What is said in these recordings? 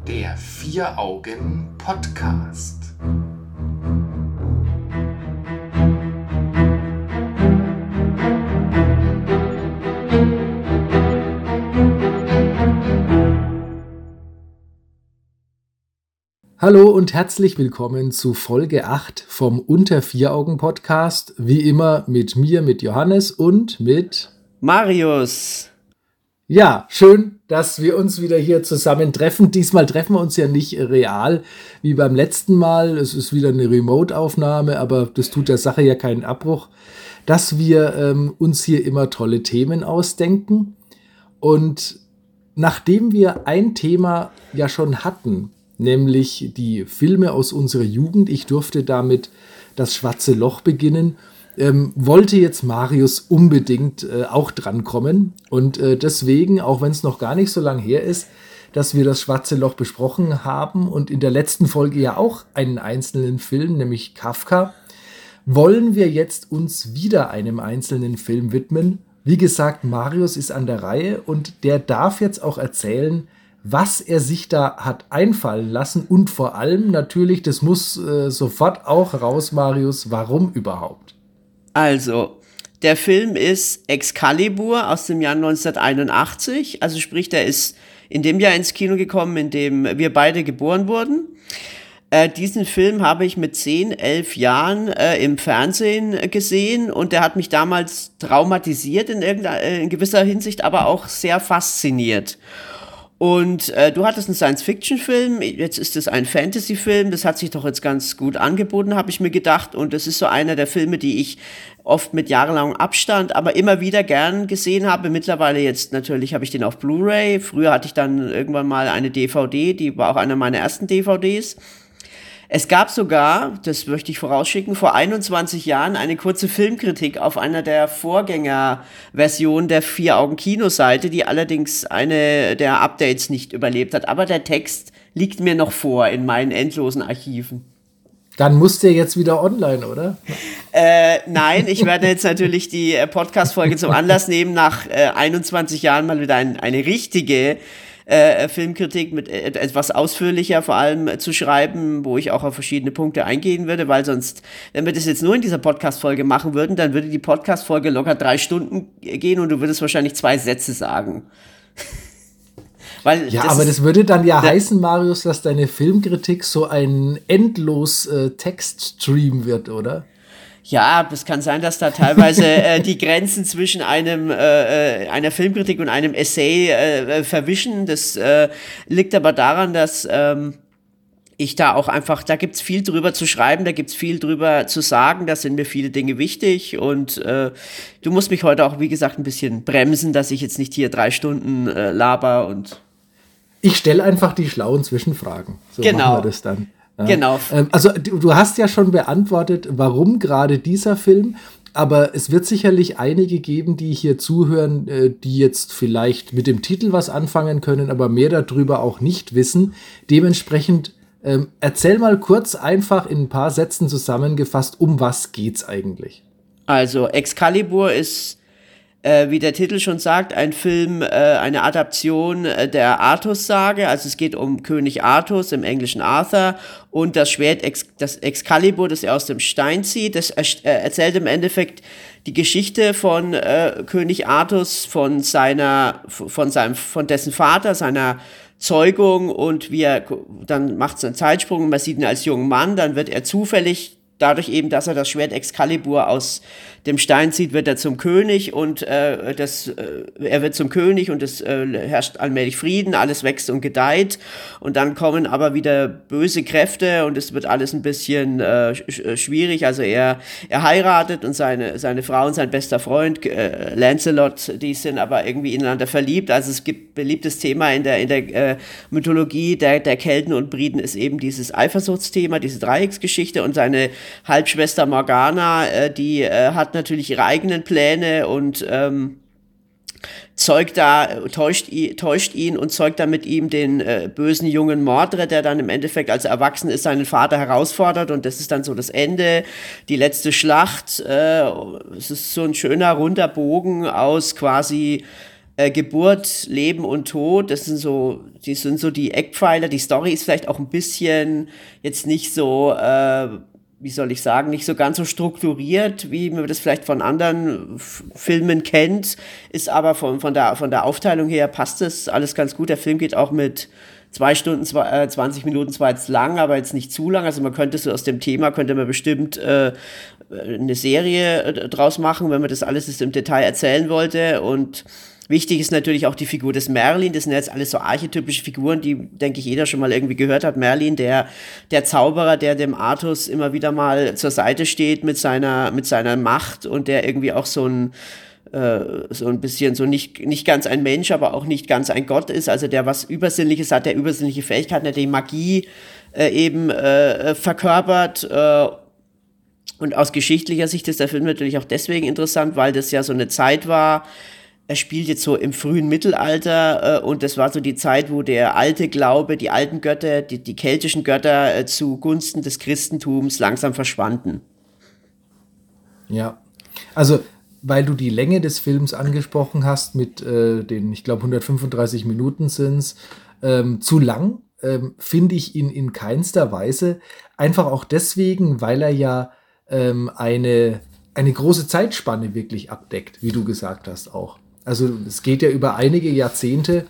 Der Vier-Augen-Podcast. Hallo und herzlich willkommen zu Folge 8 vom Unter-Vier-Augen-Podcast. Wie immer mit mir, mit Johannes und mit Marius. Ja, schön, dass wir uns wieder hier zusammen treffen. Diesmal treffen wir uns ja nicht real wie beim letzten Mal. Es ist wieder eine Remote-Aufnahme, aber das tut der Sache ja keinen Abbruch, dass wir uns hier immer tolle Themen ausdenken. Und nachdem wir ein Thema ja schon hatten, nämlich die Filme aus unserer Jugend, ich durfte damit das Schwarze Loch beginnen, wollte jetzt Marius unbedingt auch drankommen. Und deswegen, auch wenn es noch gar nicht so lang her ist, dass wir das Schwarze Loch besprochen haben und in der letzten Folge ja auch einen einzelnen Film, nämlich Kafka, wollen wir jetzt uns wieder einem einzelnen Film widmen. Wie gesagt, Marius ist an der Reihe und der darf jetzt auch erzählen, was er sich da hat einfallen lassen und vor allem natürlich, das muss sofort auch raus, Marius, warum überhaupt? Also, der Film ist Excalibur aus dem Jahr 1981, also sprich, der ist in dem Jahr ins Kino gekommen, in dem wir beide geboren wurden. Diesen Film habe ich mit 10, 11 Jahren im Fernsehen gesehen und der hat mich damals traumatisiert in gewisser Hinsicht, aber auch sehr fasziniert. Und du hattest einen Science-Fiction-Film, jetzt ist es ein Fantasy-Film, das hat sich doch jetzt ganz gut angeboten, habe ich mir gedacht. Und das ist so einer der Filme, die ich oft mit jahrelangem Abstand, aber immer wieder gern gesehen habe. Mittlerweile jetzt natürlich habe ich den auf Blu-ray. Früher hatte ich dann irgendwann mal eine DVD, die war auch einer meiner ersten DVDs. Es gab sogar, das möchte ich vorausschicken, vor 21 Jahren eine kurze Filmkritik auf einer der Vorgängerversionen der Vier-Augen-Kinoseite, die allerdings eine der Updates nicht überlebt hat. Aber der Text liegt mir noch vor in meinen endlosen Archiven. Dann muss der jetzt wieder online, oder? Nein, ich werde jetzt natürlich die Podcast-Folge zum Anlass nehmen, nach 21 Jahren mal wieder eine richtige Filmkritik mit etwas ausführlicher vor allem zu schreiben, wo ich auch auf verschiedene Punkte eingehen würde, weil sonst, wenn wir das jetzt nur in dieser Podcast-Folge machen würden, dann würde die Podcast-Folge locker 3 Stunden gehen und du würdest wahrscheinlich 2 Sätze sagen. Weil ja, aber das würde dann ja heißen, Marius, dass deine Filmkritik so ein endlos Textstream wird, oder? Ja, es kann sein, dass da teilweise die Grenzen zwischen einer Filmkritik und einem Essay verwischen. Das liegt aber daran, dass ich da auch einfach, da gibt's viel drüber zu schreiben, da gibt's viel drüber zu sagen, da sind mir viele Dinge wichtig und du musst mich heute auch, wie gesagt, ein bisschen bremsen, dass ich jetzt nicht hier 3 Stunden laber und ich stelle einfach die schlauen Zwischenfragen. So genau. Machen wir das dann. Ja. Genau. Also du hast ja schon beantwortet, warum gerade dieser Film, aber es wird sicherlich einige geben, die hier zuhören, die jetzt vielleicht mit dem Titel was anfangen können, aber mehr darüber auch nicht wissen. Dementsprechend erzähl mal kurz einfach in ein paar Sätzen zusammengefasst, um was geht's eigentlich? Also Excalibur ist, wie der Titel schon sagt, ein Film, eine Adaption der Artus-Sage. Also es geht um König Artus, im Englischen Arthur, und das Schwert, das Excalibur, das er aus dem Stein zieht. Das erzählt im Endeffekt die Geschichte von König Artus, von dessen Vater, seiner Zeugung, und wie er, dann macht es einen Zeitsprung, man sieht ihn als jungen Mann, dann wird er zufällig, dadurch eben, dass er das Schwert Excalibur aus dem Stein zieht, wird er zum König und er wird zum König und es herrscht allmählich Frieden, alles wächst und gedeiht und dann kommen aber wieder böse Kräfte und es wird alles ein bisschen schwierig. Also er heiratet und seine Frau und sein bester Freund Lancelot, die sind aber irgendwie ineinander verliebt. Also es gibt beliebtes Thema in der Mythologie der Kelten und Briten ist eben dieses Eifersuchtsthema, diese Dreiecksgeschichte, und seine Halbschwester Morgana, die hat natürlich ihre eigenen Pläne und täuscht ihn und zeugt da mit ihm den bösen jungen Mordred, der dann im Endeffekt, als er erwachsen ist, seinen Vater herausfordert, und das ist dann so das Ende, die letzte Schlacht. Es ist so ein schöner, runder Bogen aus quasi Geburt, Leben und Tod, das sind so die Eckpfeiler. Die Story ist vielleicht auch ein bisschen jetzt nicht so, wie soll ich sagen, nicht so ganz so strukturiert, wie man das vielleicht von anderen Filmen kennt, ist aber von der Aufteilung her passt das alles ganz gut. Der Film geht auch mit 2 Stunden, 20 Minuten zwar jetzt lang, aber jetzt nicht zu lang. Also man könnte so aus dem Thema, könnte man bestimmt eine Serie draus machen, wenn man das alles jetzt im Detail erzählen wollte. Und wichtig ist natürlich auch die Figur des Merlin. Das sind jetzt alles so archetypische Figuren, die, denke ich, jeder schon mal irgendwie gehört hat. Merlin, der Zauberer, der dem Artus immer wieder mal zur Seite steht mit seiner Macht und der irgendwie auch so ein bisschen so nicht ganz ein Mensch, aber auch nicht ganz ein Gott ist, also der was Übersinnliches hat, der übersinnliche Fähigkeiten hat, der die Magie verkörpert. Und aus geschichtlicher Sicht ist der Film natürlich auch deswegen interessant, weil das ja so eine Zeit war, er spielt jetzt so im frühen Mittelalter und das war so die Zeit, wo der alte Glaube, die alten Götter, die keltischen Götter zugunsten des Christentums langsam verschwanden. Ja, also weil du die Länge des Films angesprochen hast mit den, ich glaube 135 Minuten sind's, zu lang, finde ich ihn in keinster Weise. Einfach auch deswegen, weil er ja eine große Zeitspanne wirklich abdeckt, wie du gesagt hast auch. Also es geht ja über einige Jahrzehnte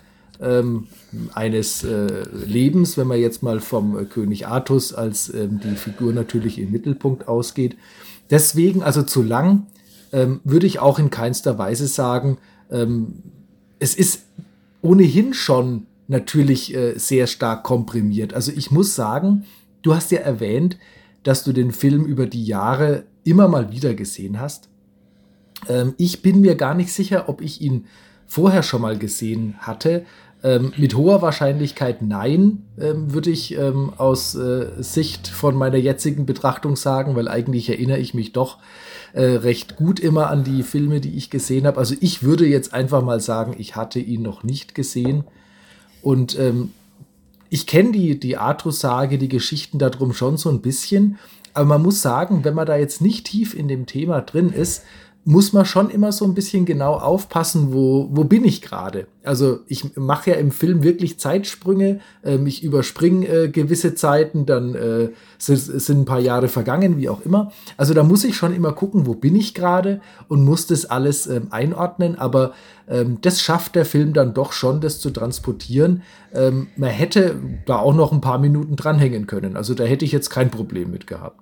eines Lebens, wenn man jetzt mal vom König Artus als die Figur natürlich im Mittelpunkt ausgeht. Deswegen, also zu lang, würde ich auch in keinster Weise sagen, es ist ohnehin schon natürlich sehr stark komprimiert. Also ich muss sagen, du hast ja erwähnt, dass du den Film über die Jahre immer mal wieder gesehen hast. Ich bin mir gar nicht sicher, ob ich ihn vorher schon mal gesehen hatte. Mit hoher Wahrscheinlichkeit nein, würde ich aus Sicht von meiner jetzigen Betrachtung sagen, weil eigentlich erinnere ich mich doch recht gut immer an die Filme, die ich gesehen habe. Also ich würde jetzt einfach mal sagen, ich hatte ihn noch nicht gesehen. Und ich kenne die Artus-Sage, die Geschichten darum schon so ein bisschen. Aber man muss sagen, wenn man da jetzt nicht tief in dem Thema drin ist, muss man schon immer so ein bisschen genau aufpassen, wo bin ich gerade. Also ich mache ja im Film wirklich Zeitsprünge, ich überspringe gewisse Zeiten, dann sind ein paar Jahre vergangen, wie auch immer. Also da muss ich schon immer gucken, wo bin ich gerade und muss das alles einordnen, aber das schafft der Film dann doch schon, das zu transportieren. Man hätte da auch noch ein paar Minuten dranhängen können, also da hätte ich jetzt kein Problem mit gehabt.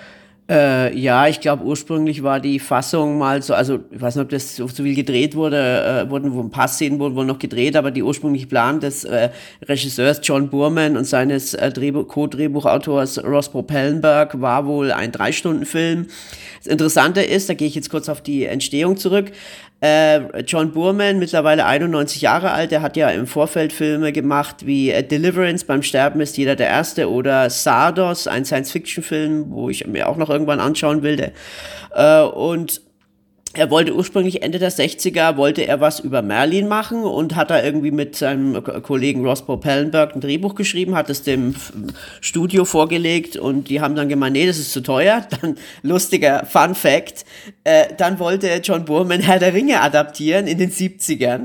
Ja, ich glaube, ursprünglich war die Fassung mal so, also ich weiß nicht, ob das so viel gedreht wurde, wurden wo ein paar Szenen wurden wohl noch gedreht, aber die ursprüngliche Plan des Regisseurs John Boorman und seines Co-Drehbuchautors Ross Propellenberg war wohl ein 3-Stunden-Film. Das Interessante ist, da gehe ich jetzt kurz auf die Entstehung zurück, John Boorman, mittlerweile 91 Jahre alt, der hat ja im Vorfeld Filme gemacht wie Deliverance, beim Sterben ist jeder der Erste, oder Sardos, ein Science-Fiction-Film, wo ich mir auch noch irgendwann anschauen will. Und er wollte ursprünglich Ende der 60er, wollte er was über Merlin machen und hat da irgendwie mit seinem Kollegen Ross Propellenberg ein Drehbuch geschrieben, hat es dem Studio vorgelegt und die haben dann gemeint, nee, das ist zu teuer. Dann, lustiger Fun Fact, dann wollte John Boorman Herr der Ringe adaptieren in den 70ern.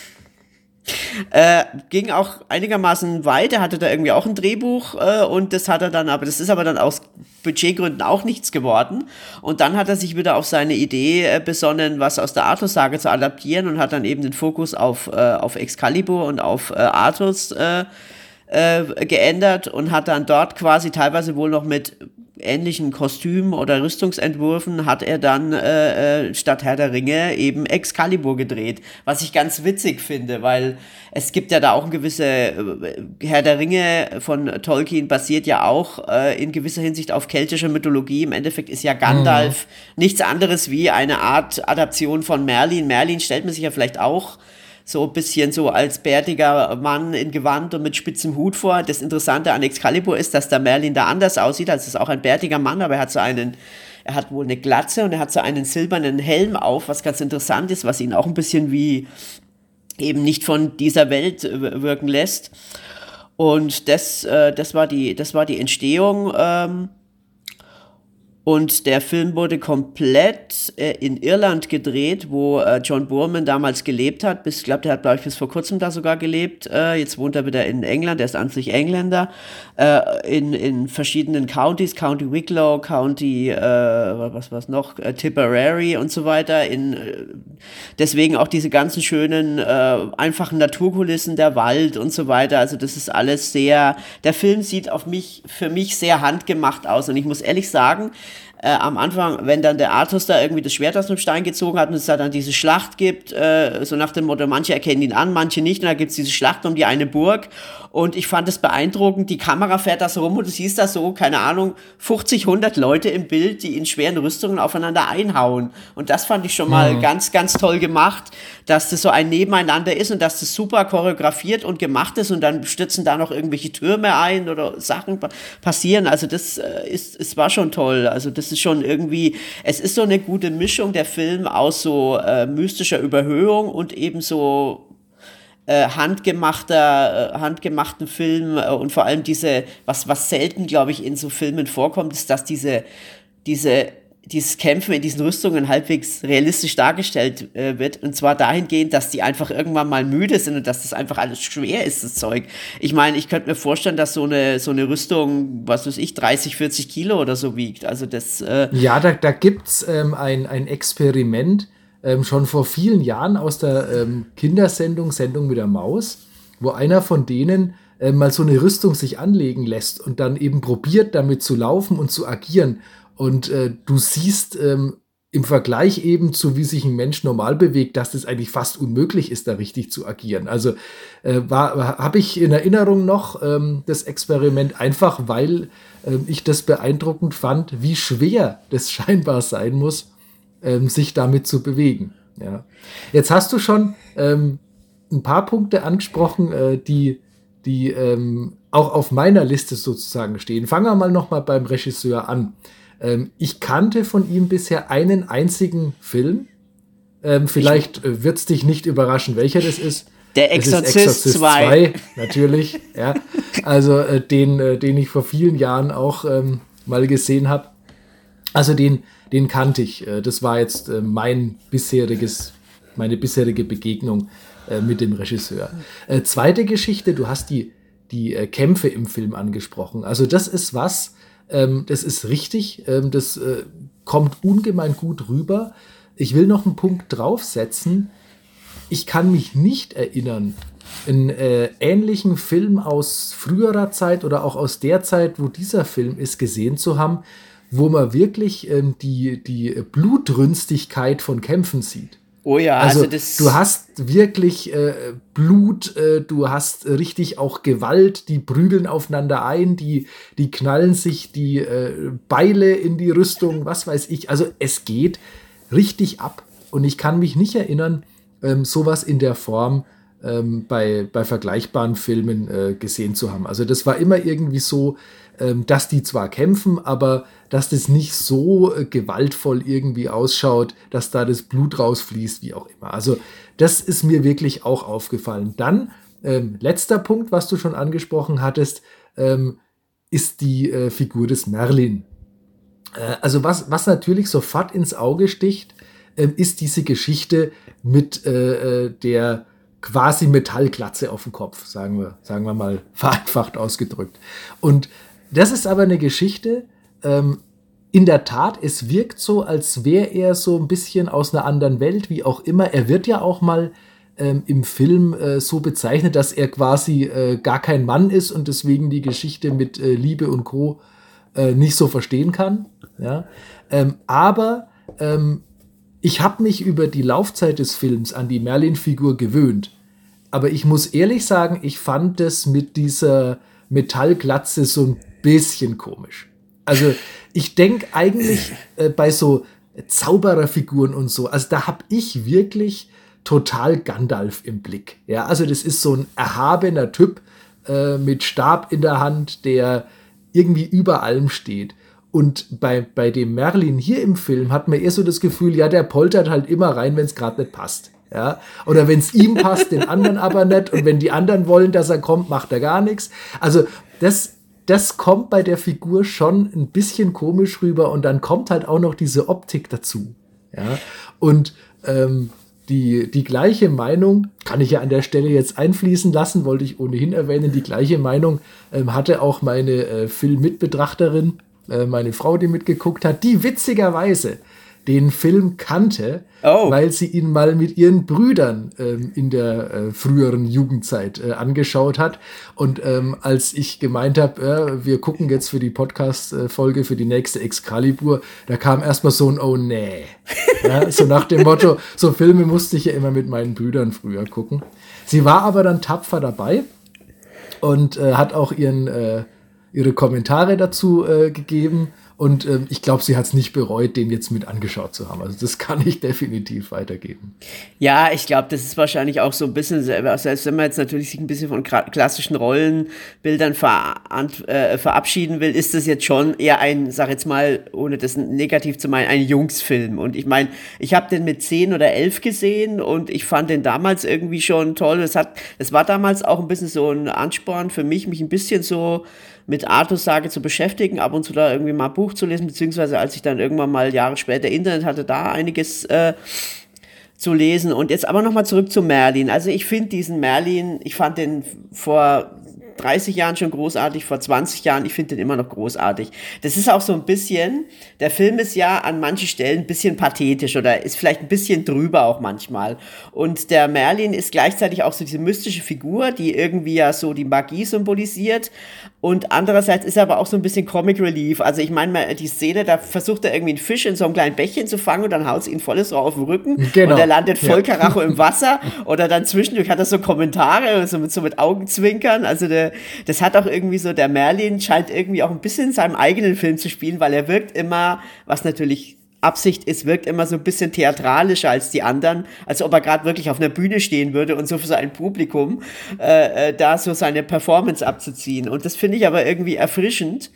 Ging auch einigermaßen weit, er hatte da irgendwie auch ein Drehbuch und das hat er dann, aber das ist aber dann aus Budgetgründen auch nichts geworden und dann hat er sich wieder auf seine Idee besonnen, was aus der Artus-Sage zu adaptieren und hat dann eben den Fokus auf Excalibur und auf Artus geändert und hat dann dort quasi teilweise wohl noch mit ähnlichen Kostümen oder Rüstungsentwürfen hat er dann statt Herr der Ringe eben Excalibur gedreht, was ich ganz witzig finde, weil es gibt ja da auch ein gewisse Herr der Ringe von Tolkien basiert ja auch in gewisser Hinsicht auf keltischer Mythologie. Im Endeffekt ist ja Gandalf nichts anderes wie eine Art Adaption von Merlin. Merlin stellt man sich ja vielleicht auch so ein bisschen so als bärtiger Mann in Gewand und mit spitzem Hut vor. Das Interessante an Excalibur ist, dass der Merlin da anders aussieht. Also es ist auch ein bärtiger Mann, aber er hat wohl eine Glatze und er hat so einen silbernen Helm auf, was ganz interessant ist, was ihn auch ein bisschen wie eben nicht von dieser Welt wirken lässt. Und das war die Entstehung. Und der Film wurde komplett in Irland gedreht, wo John Boorman damals gelebt hat. Ich glaube, der hat, glaube ich, bis vor kurzem da sogar gelebt. Jetzt wohnt er wieder in England, er ist an sich Engländer. In verschiedenen Countys, County Wicklow, County, was noch, Tipperary und so weiter. Deswegen auch diese ganzen schönen, einfachen Naturkulissen, der Wald und so weiter. Also das ist alles der Film sieht für mich sehr handgemacht aus. Und ich muss ehrlich sagen, am Anfang, wenn dann der Artus da irgendwie das Schwert aus dem Stein gezogen hat und es da dann diese Schlacht gibt, so nach dem Motto, manche erkennen ihn an, manche nicht, und da gibt es diese Schlacht um die eine Burg, und ich fand es beeindruckend, die Kamera fährt da so rum und du siehst da so, keine Ahnung, 50, 100 Leute im Bild, die in schweren Rüstungen aufeinander einhauen, und das fand ich schon mal ganz, ganz toll gemacht, dass das so ein Nebeneinander ist und dass das super choreografiert und gemacht ist, und dann stürzen da noch irgendwelche Türme ein oder Sachen passieren, also es war schon toll, also das ist schon irgendwie, es ist so eine gute Mischung, der Film, aus so mystischer Überhöhung und eben so handgemachten Film, und vor allem was selten, glaube ich, in so Filmen vorkommt, ist, dass dieses Kämpfen in diesen Rüstungen halbwegs realistisch dargestellt wird, und zwar dahingehend, dass die einfach irgendwann mal müde sind und dass das einfach alles schwer ist, das Zeug. Ich meine, ich könnte mir vorstellen, dass so eine Rüstung, was weiß ich, 30, 40 Kilo oder so wiegt. Also das. Ja, da gibt's ein Experiment schon vor vielen Jahren aus der Kindersendung Sendung mit der Maus, wo einer von denen mal so eine Rüstung sich anlegen lässt und dann eben probiert, damit zu laufen und zu agieren. Und du siehst im Vergleich eben zu, wie sich ein Mensch normal bewegt, dass das eigentlich fast unmöglich ist, da richtig zu agieren. Also habe ich in Erinnerung noch das Experiment, einfach weil ich das beeindruckend fand, wie schwer das scheinbar sein muss, sich damit zu bewegen. Ja. Jetzt hast du schon ein paar Punkte angesprochen, die auch auf meiner Liste sozusagen stehen. Fangen wir mal nochmal beim Regisseur an. Ich kannte von ihm bisher einen einzigen Film. Vielleicht wird es dich nicht überraschen, welcher das ist. Der Exorzist 2. Natürlich. Ja. Also den ich vor vielen Jahren auch mal gesehen habe. Also den kannte ich. Das war jetzt meine bisherige Begegnung mit dem Regisseur. Zweite Geschichte, du hast die Kämpfe im Film angesprochen. Also das ist das ist richtig, das kommt ungemein gut rüber. Ich will noch einen Punkt draufsetzen. Ich kann mich nicht erinnern, einen ähnlichen Film aus früherer Zeit oder auch aus der Zeit, wo dieser Film ist, gesehen zu haben, wo man wirklich die Blutrünstigkeit von Kämpfen sieht. Oh ja, also du hast wirklich Blut, du hast richtig auch Gewalt, die prügeln aufeinander ein, die knallen sich die Beile in die Rüstung, was weiß ich. Also es geht richtig ab, und ich kann mich nicht erinnern, sowas in der Form bei vergleichbaren Filmen gesehen zu haben. Also das war immer irgendwie so, dass die zwar kämpfen, aber dass das nicht so gewaltvoll irgendwie ausschaut, dass da das Blut rausfließt, wie auch immer. Also das ist mir wirklich auch aufgefallen. Dann, letzter Punkt, was du schon angesprochen hattest, ist die Figur des Merlin. Also was natürlich sofort ins Auge sticht, ist diese Geschichte mit der quasi Metallglatze auf dem Kopf, sagen wir mal vereinfacht ausgedrückt. Und das ist aber eine Geschichte, in der Tat, es wirkt so, als wäre er so ein bisschen aus einer anderen Welt, wie auch immer. Er wird ja auch mal im Film so bezeichnet, dass er quasi gar kein Mann ist und deswegen die Geschichte mit Liebe und Co. Nicht so verstehen kann. Ja? Aber ich habe mich über die Laufzeit des Films an die Merlin-Figur gewöhnt. Aber ich muss ehrlich sagen, ich fand das mit dieser Metallglatze so ein bisschen komisch. Also ich denke eigentlich bei so Zaubererfiguren und so, also da habe ich wirklich total Gandalf im Blick. Ja, also das ist so ein erhabener Typ mit Stab in der Hand, der irgendwie über allem steht. Und bei dem Merlin hier im Film hat man eher so das Gefühl, ja, der poltert halt immer rein, wenn es gerade nicht passt. Ja? Oder wenn es ihm passt, den anderen aber nicht. Und wenn die anderen wollen, dass er kommt, macht er gar nichts. Also das das kommt bei der Figur schon ein bisschen komisch rüber und dann kommt halt auch noch diese Optik dazu. Ja, und die gleiche Meinung, kann ich ja an der Stelle jetzt einfließen lassen, wollte ich ohnehin erwähnen, die gleiche Meinung hatte auch meine Filmmitbetrachterin, meine Frau, die mitgeguckt hat, die witzigerweise den Film kannte, weil sie ihn mal mit ihren Brüdern in der früheren Jugendzeit angeschaut hat. Und als ich gemeint habe, wir gucken jetzt für die Podcast-Folge für die nächste Excalibur, da kam erstmal so ein Oh nee. Ja, so nach dem Motto, so Filme musste ich ja immer mit meinen Brüdern früher gucken. Sie war aber dann tapfer dabei und hat auch ihre Kommentare dazu gegeben. Und ich glaube, sie hat es nicht bereut, den jetzt mit angeschaut zu haben. Also das kann ich definitiv weitergeben. Ja, ich glaube, das ist wahrscheinlich auch so ein bisschen, selbst wenn man jetzt natürlich sich ein bisschen von klassischen Rollenbildern verabschieden will, ist das jetzt schon eher ein, sag jetzt mal, ohne das negativ zu meinen, ein Jungsfilm. Und ich meine, ich habe den mit 10 oder 11 gesehen und ich fand den damals irgendwie schon toll. Es war damals auch ein bisschen so ein Ansporn für mich ein bisschen so mit Artus-Sage zu beschäftigen, ab und zu da irgendwie mal ein Buch zu lesen, beziehungsweise als ich dann irgendwann mal Jahre später Internet hatte, da einiges zu lesen. Und jetzt aber nochmal zurück zu Merlin. Also ich finde diesen Merlin, ich fand den vor 30 Jahren schon großartig, vor 20 Jahren, ich finde den immer noch großartig. Das ist auch so ein bisschen, der Film ist ja an manchen Stellen ein bisschen pathetisch oder ist vielleicht ein bisschen drüber auch manchmal. Und der Merlin ist gleichzeitig auch so diese mystische Figur, die irgendwie ja so die Magie symbolisiert. Und andererseits ist er aber auch so ein bisschen Comic Relief. Also ich meine, die Szene, da versucht er irgendwie einen Fisch in so einem kleinen Bächchen zu fangen und dann haut es ihn volles drauf auf den Rücken. Genau. Und er landet voll Karacho im Wasser. Oder dann zwischendurch hat er so Kommentare, so mit Augenzwinkern. Also das hat auch irgendwie so, der Merlin scheint irgendwie auch ein bisschen in seinem eigenen Film zu spielen, weil er wirkt immer, was natürlich Absicht ist, wirkt immer so ein bisschen theatralischer als die anderen, als ob er gerade wirklich auf einer Bühne stehen würde und so für sein Publikum da so seine Performance abzuziehen. Und das finde ich aber irgendwie erfrischend.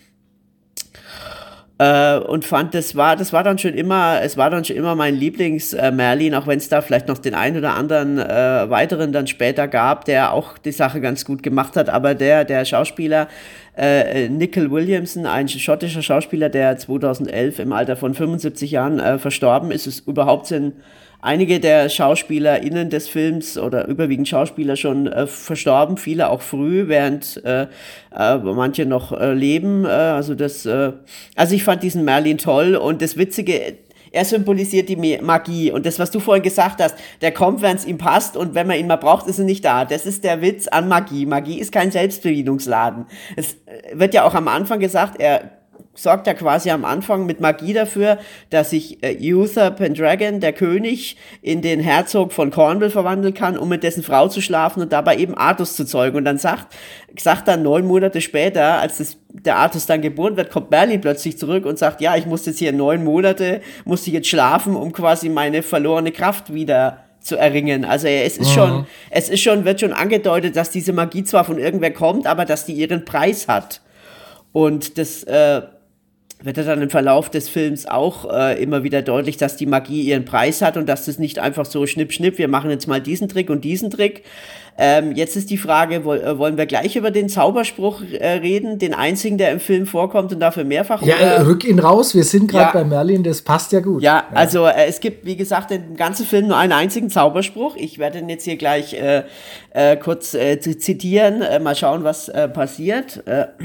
Und fand, es war dann schon immer mein Lieblings-Merlin, auch wenn es da vielleicht noch den einen oder anderen weiteren dann später gab, der auch die Sache ganz gut gemacht hat, aber der Schauspieler Nicol Williamson, ein schottischer Schauspieler, der 2011 im Alter von 75 Jahren verstorben ist, sind einige der SchauspielerInnen des Films oder überwiegend Schauspieler schon verstorben, viele auch früh, während manche noch leben. Also ich fand diesen Merlin toll und das Witzige, er symbolisiert die Magie und das, was du vorhin gesagt hast, der kommt, wenn es ihm passt und wenn man ihn mal braucht, ist er nicht da. Das ist der Witz an Magie. Magie ist kein Selbstbedienungsladen. Es wird ja auch am Anfang gesagt, er sorgt ja quasi am Anfang mit Magie dafür, dass sich Uther Pendragon, der König, in den Herzog von Cornwall verwandeln kann, um mit dessen Frau zu schlafen und dabei eben Artus zu zeugen. Und dann sagt dann 9 Monate später, als der Artus dann geboren wird, kommt Merlin plötzlich zurück und sagt, ja, ich muss jetzt hier 9 Monate, musste jetzt schlafen, um quasi meine verlorene Kraft wieder zu erringen. Also wird schon angedeutet, dass diese Magie zwar von irgendwer kommt, aber dass die ihren Preis hat. Und das wird ja dann im Verlauf des Films auch immer wieder deutlich, dass die Magie ihren Preis hat und dass das nicht einfach so schnipp, schnipp, wir machen jetzt mal diesen Trick und diesen Trick. Jetzt ist die Frage, wollen wir gleich über den Zauberspruch reden, den einzigen, der im Film vorkommt und dafür mehrfach... Ja, rück ihn raus, wir sind gerade bei Merlin, das passt ja gut. Ja, also es gibt, wie gesagt, im ganzen Film nur einen einzigen Zauberspruch. Ich werde ihn jetzt hier gleich kurz zitieren, mal schauen, was passiert.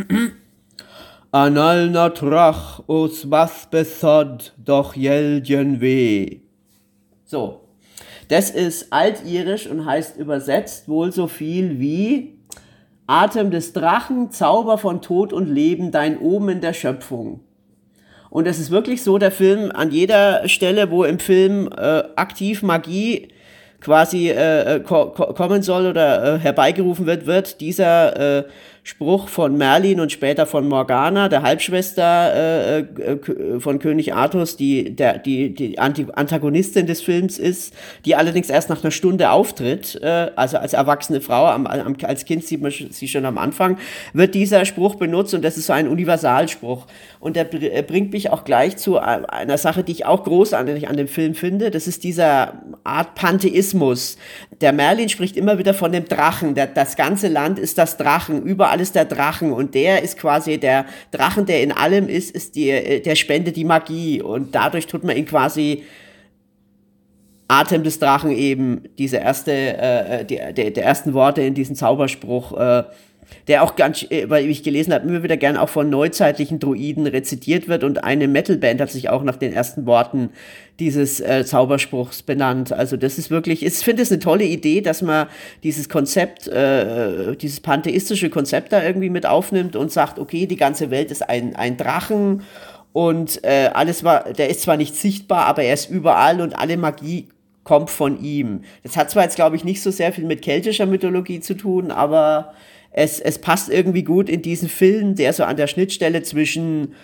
Anal natrach os was besod doch jelgen weh. So, das ist altirisch und heißt übersetzt wohl so viel wie Atem des Drachen, Zauber von Tod und Leben, dein Omen der Schöpfung. Und es ist wirklich so, der Film an jeder Stelle, wo im Film aktiv Magie quasi kommen soll oder herbeigerufen wird dieser Spruch von Merlin und später von Morgana, der Halbschwester von König Artus, die Antagonistin des Films ist, die allerdings erst nach einer Stunde auftritt, also als erwachsene Frau, als Kind sieht man sie schon am Anfang, wird dieser Spruch benutzt und das ist so ein Universalspruch. Und der bringt mich auch gleich zu einer Sache, die ich auch großartig an dem Film finde, das ist dieser Art Pantheismus, Kosmos. Der Merlin spricht immer wieder von dem Drachen. Das ganze Land ist das Drachen. Überall ist der Drachen. Und der ist quasi der Drachen, der in allem ist der spendet die Magie. Und dadurch tut man ihn quasi Atem des Drachen eben, der ersten Worte in diesem Zauberspruch, der auch ganz, weil ich gelesen habe, immer wieder gern auch von neuzeitlichen Druiden rezitiert wird, und eine Metalband hat sich auch nach den ersten Worten dieses Zauberspruchs benannt. Also das ist wirklich, ich finde es eine tolle Idee, dass man dieses Konzept, dieses pantheistische Konzept da irgendwie mit aufnimmt und sagt, okay, die ganze Welt ist ein Drachen, und der ist zwar nicht sichtbar, aber er ist überall, und alle Magie kommt von ihm. Das hat zwar jetzt, glaube ich, nicht so sehr viel mit keltischer Mythologie zu tun, aber es passt irgendwie gut in diesen Film, der so an der Schnittstelle zwischen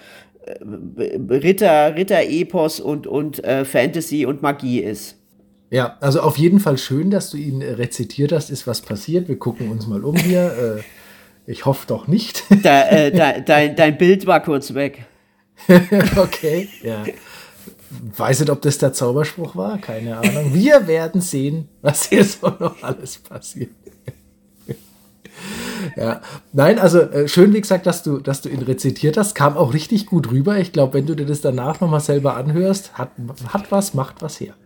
Ritter-Epos und Fantasy und Magie ist. Ja, also auf jeden Fall schön, dass du ihn rezitiert hast. Ist was passiert? Wir gucken uns mal um hier. Ich hoffe doch nicht. Dein Bild war kurz weg. Okay, ja. Weiß nicht, ob das der Zauberspruch war. Keine Ahnung. Wir werden sehen, was hier so noch alles passiert. Ja, nein, also schön, wie gesagt, dass du ihn rezitiert hast, kam auch richtig gut rüber. Ich glaube, wenn du dir das danach nochmal selber anhörst, hat was, macht was her.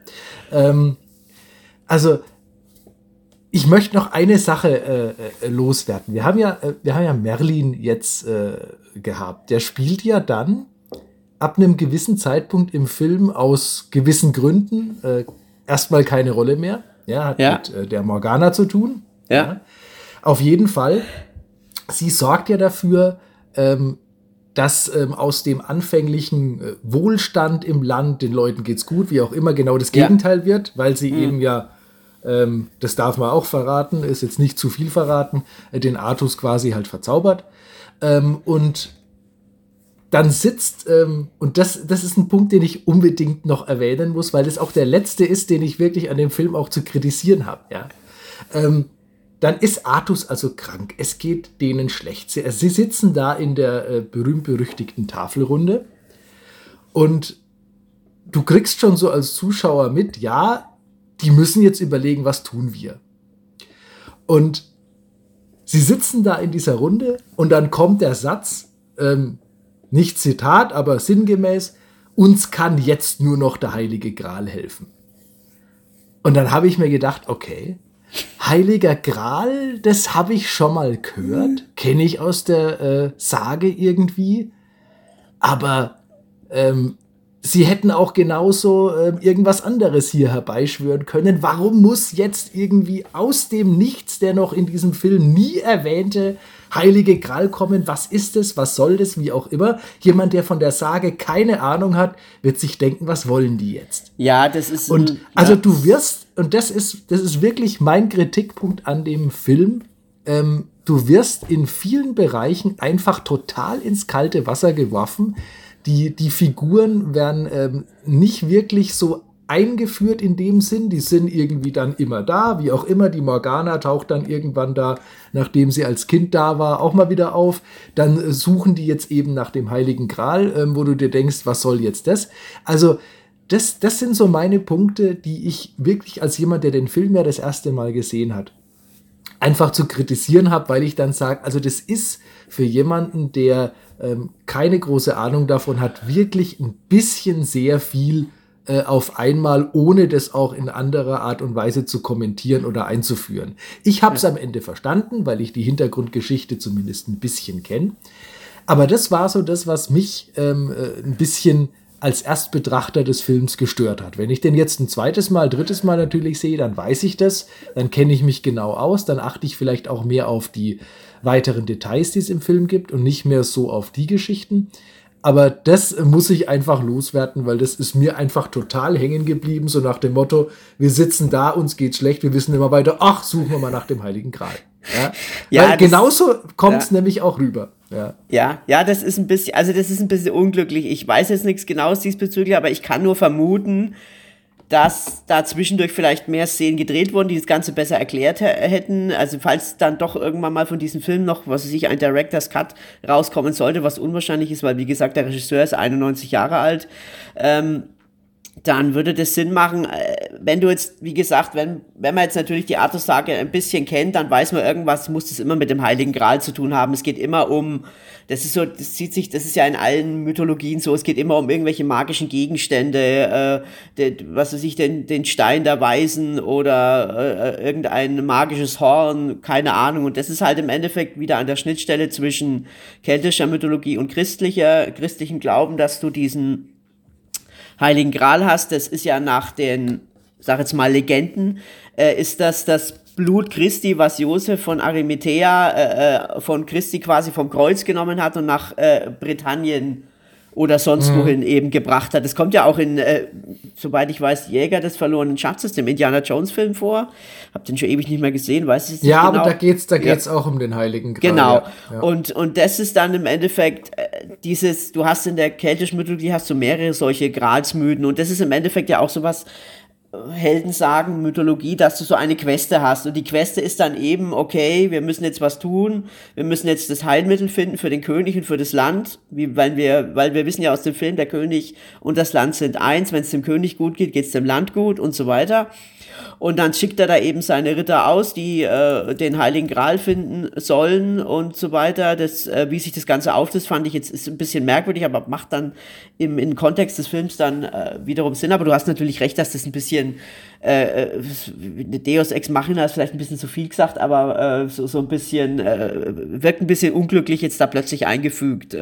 Also, ich möchte noch eine Sache loswerden. Wir haben ja Merlin jetzt gehabt. Der spielt ja dann ab einem gewissen Zeitpunkt im Film aus gewissen Gründen erstmal keine Rolle mehr. Ja, hat mit der Morgana zu tun. Ja. Auf jeden Fall, sie sorgt ja dafür, dass aus dem anfänglichen Wohlstand im Land, den Leuten geht's gut, wie auch immer, genau das Gegenteil wird, weil sie eben ja, das darf man auch verraten, ist jetzt nicht zu viel verraten, den Artus quasi halt verzaubert. Und dann sitzt, und das ist ein Punkt, den ich unbedingt noch erwähnen muss, weil das auch der letzte ist, den ich wirklich an dem Film auch zu kritisieren habe, ja. Dann ist Artus also krank. Es geht denen schlecht. Sie sitzen da in der berühmt-berüchtigten Tafelrunde, und du kriegst schon so als Zuschauer mit, ja, die müssen jetzt überlegen, was tun wir. Und sie sitzen da in dieser Runde, und dann kommt der Satz, nicht Zitat, aber sinngemäß, uns kann jetzt nur noch der Heilige Gral helfen. Und dann habe ich mir gedacht, okay, Heiliger Gral, das habe ich schon mal gehört, kenne ich aus der Sage irgendwie, aber sie hätten auch genauso irgendwas anderes hier herbeischwören können. Warum muss jetzt irgendwie aus dem Nichts der noch in diesem Film nie erwähnte Heilige Gral kommen? Was ist es? Was soll das? Wie auch immer. Jemand, der von der Sage keine Ahnung hat, wird sich denken, was wollen die jetzt? Ja, das ist... Und also du wirst, und das ist wirklich mein Kritikpunkt an dem Film, du wirst in vielen Bereichen einfach total ins kalte Wasser geworfen. Die Figuren werden nicht wirklich so eingeführt in dem Sinn, die sind irgendwie dann immer da, wie auch immer. Die Morgana taucht dann irgendwann da, nachdem sie als Kind da war, auch mal wieder auf. Dann suchen die jetzt eben nach dem Heiligen Gral, wo du dir denkst, was soll jetzt das? Also das sind so meine Punkte, die ich wirklich als jemand, der den Film ja das erste Mal gesehen hat, einfach zu kritisieren habe, weil ich dann sage, also das ist für jemanden, der keine große Ahnung davon hat, wirklich ein bisschen sehr viel auf einmal, ohne das auch in anderer Art und Weise zu kommentieren oder einzuführen. Ich habe es am Ende verstanden, weil ich die Hintergrundgeschichte zumindest ein bisschen kenne. Aber das war so das, was mich ein bisschen als Erstbetrachter des Films gestört hat. Wenn ich den jetzt ein zweites Mal, drittes Mal natürlich sehe, dann weiß ich das, dann kenne ich mich genau aus, dann achte ich vielleicht auch mehr auf die weiteren Details, die es im Film gibt, und nicht mehr so auf die Geschichten. Aber das muss ich einfach loswerden, weil das ist mir einfach total hängen geblieben, so nach dem Motto, wir sitzen da, uns geht's schlecht, wir wissen immer weiter, ach, suchen wir mal nach dem Heiligen Gral. Ja, weil genauso kommt es nämlich auch rüber. Ja, das ist ein bisschen unglücklich. Ich weiß jetzt nichts Genaues diesbezüglich, aber ich kann nur vermuten, dass da zwischendurch vielleicht mehr Szenen gedreht wurden, die das Ganze besser erklärt hätten. Also falls dann doch irgendwann mal von diesem Film noch, was weiß ich, ein Director's Cut rauskommen sollte, was unwahrscheinlich ist, weil wie gesagt, der Regisseur ist 91 Jahre alt, dann würde das Sinn machen, wenn du jetzt, wie gesagt, wenn man jetzt natürlich die Artus-Sage ein bisschen kennt, dann weiß man, irgendwas muss das immer mit dem Heiligen Gral zu tun haben. Es geht immer um, das ist ja in allen Mythologien so, es geht immer um irgendwelche magischen Gegenstände, was weiß ich, den Stein der Weisen oder irgendein magisches Horn, keine Ahnung. Und das ist halt im Endeffekt wieder an der Schnittstelle zwischen keltischer Mythologie und christlichem Glauben, dass du diesen Heiligen Gral hast. Das ist ja nach den, sag jetzt mal, Legenden, ist das Blut Christi, was Josef von Arimathea von Christi quasi vom Kreuz genommen hat und nach Britannien oder sonst wohin eben gebracht hat. Das kommt ja auch in, soweit ich weiß, Jäger des verlorenen Schatzes, dem Indiana Jones Film vor. Hab den schon ewig nicht mehr gesehen, weiß ich jetzt nicht genau. genau. Aber da geht's auch um den Heiligen Gral. Genau. Ja. Und das ist dann im Endeffekt du hast in der keltischen Mythologie hast du mehrere solche Gralsmythen und das ist im Endeffekt ja auch sowas, Heldensagen, Mythologie, dass du so eine Queste hast. Und die Queste ist dann eben, okay, wir müssen jetzt was tun, wir müssen jetzt das Heilmittel finden für den König und für das Land, weil wir wissen ja aus dem Film, der König und das Land sind eins, wenn es dem König gut geht, geht es dem Land gut und so weiter. Und dann schickt er da eben seine Ritter aus, die den Heiligen Gral finden sollen und so weiter. Wie sich das Ganze aufsetzt, fand ich jetzt ist ein bisschen merkwürdig, aber macht dann im Kontext des Films dann wiederum Sinn. Aber du hast natürlich recht, dass das ein bisschen Deus Ex Machina ist vielleicht ein bisschen zu viel gesagt, aber so ein bisschen wirkt ein bisschen unglücklich jetzt da plötzlich eingefügt.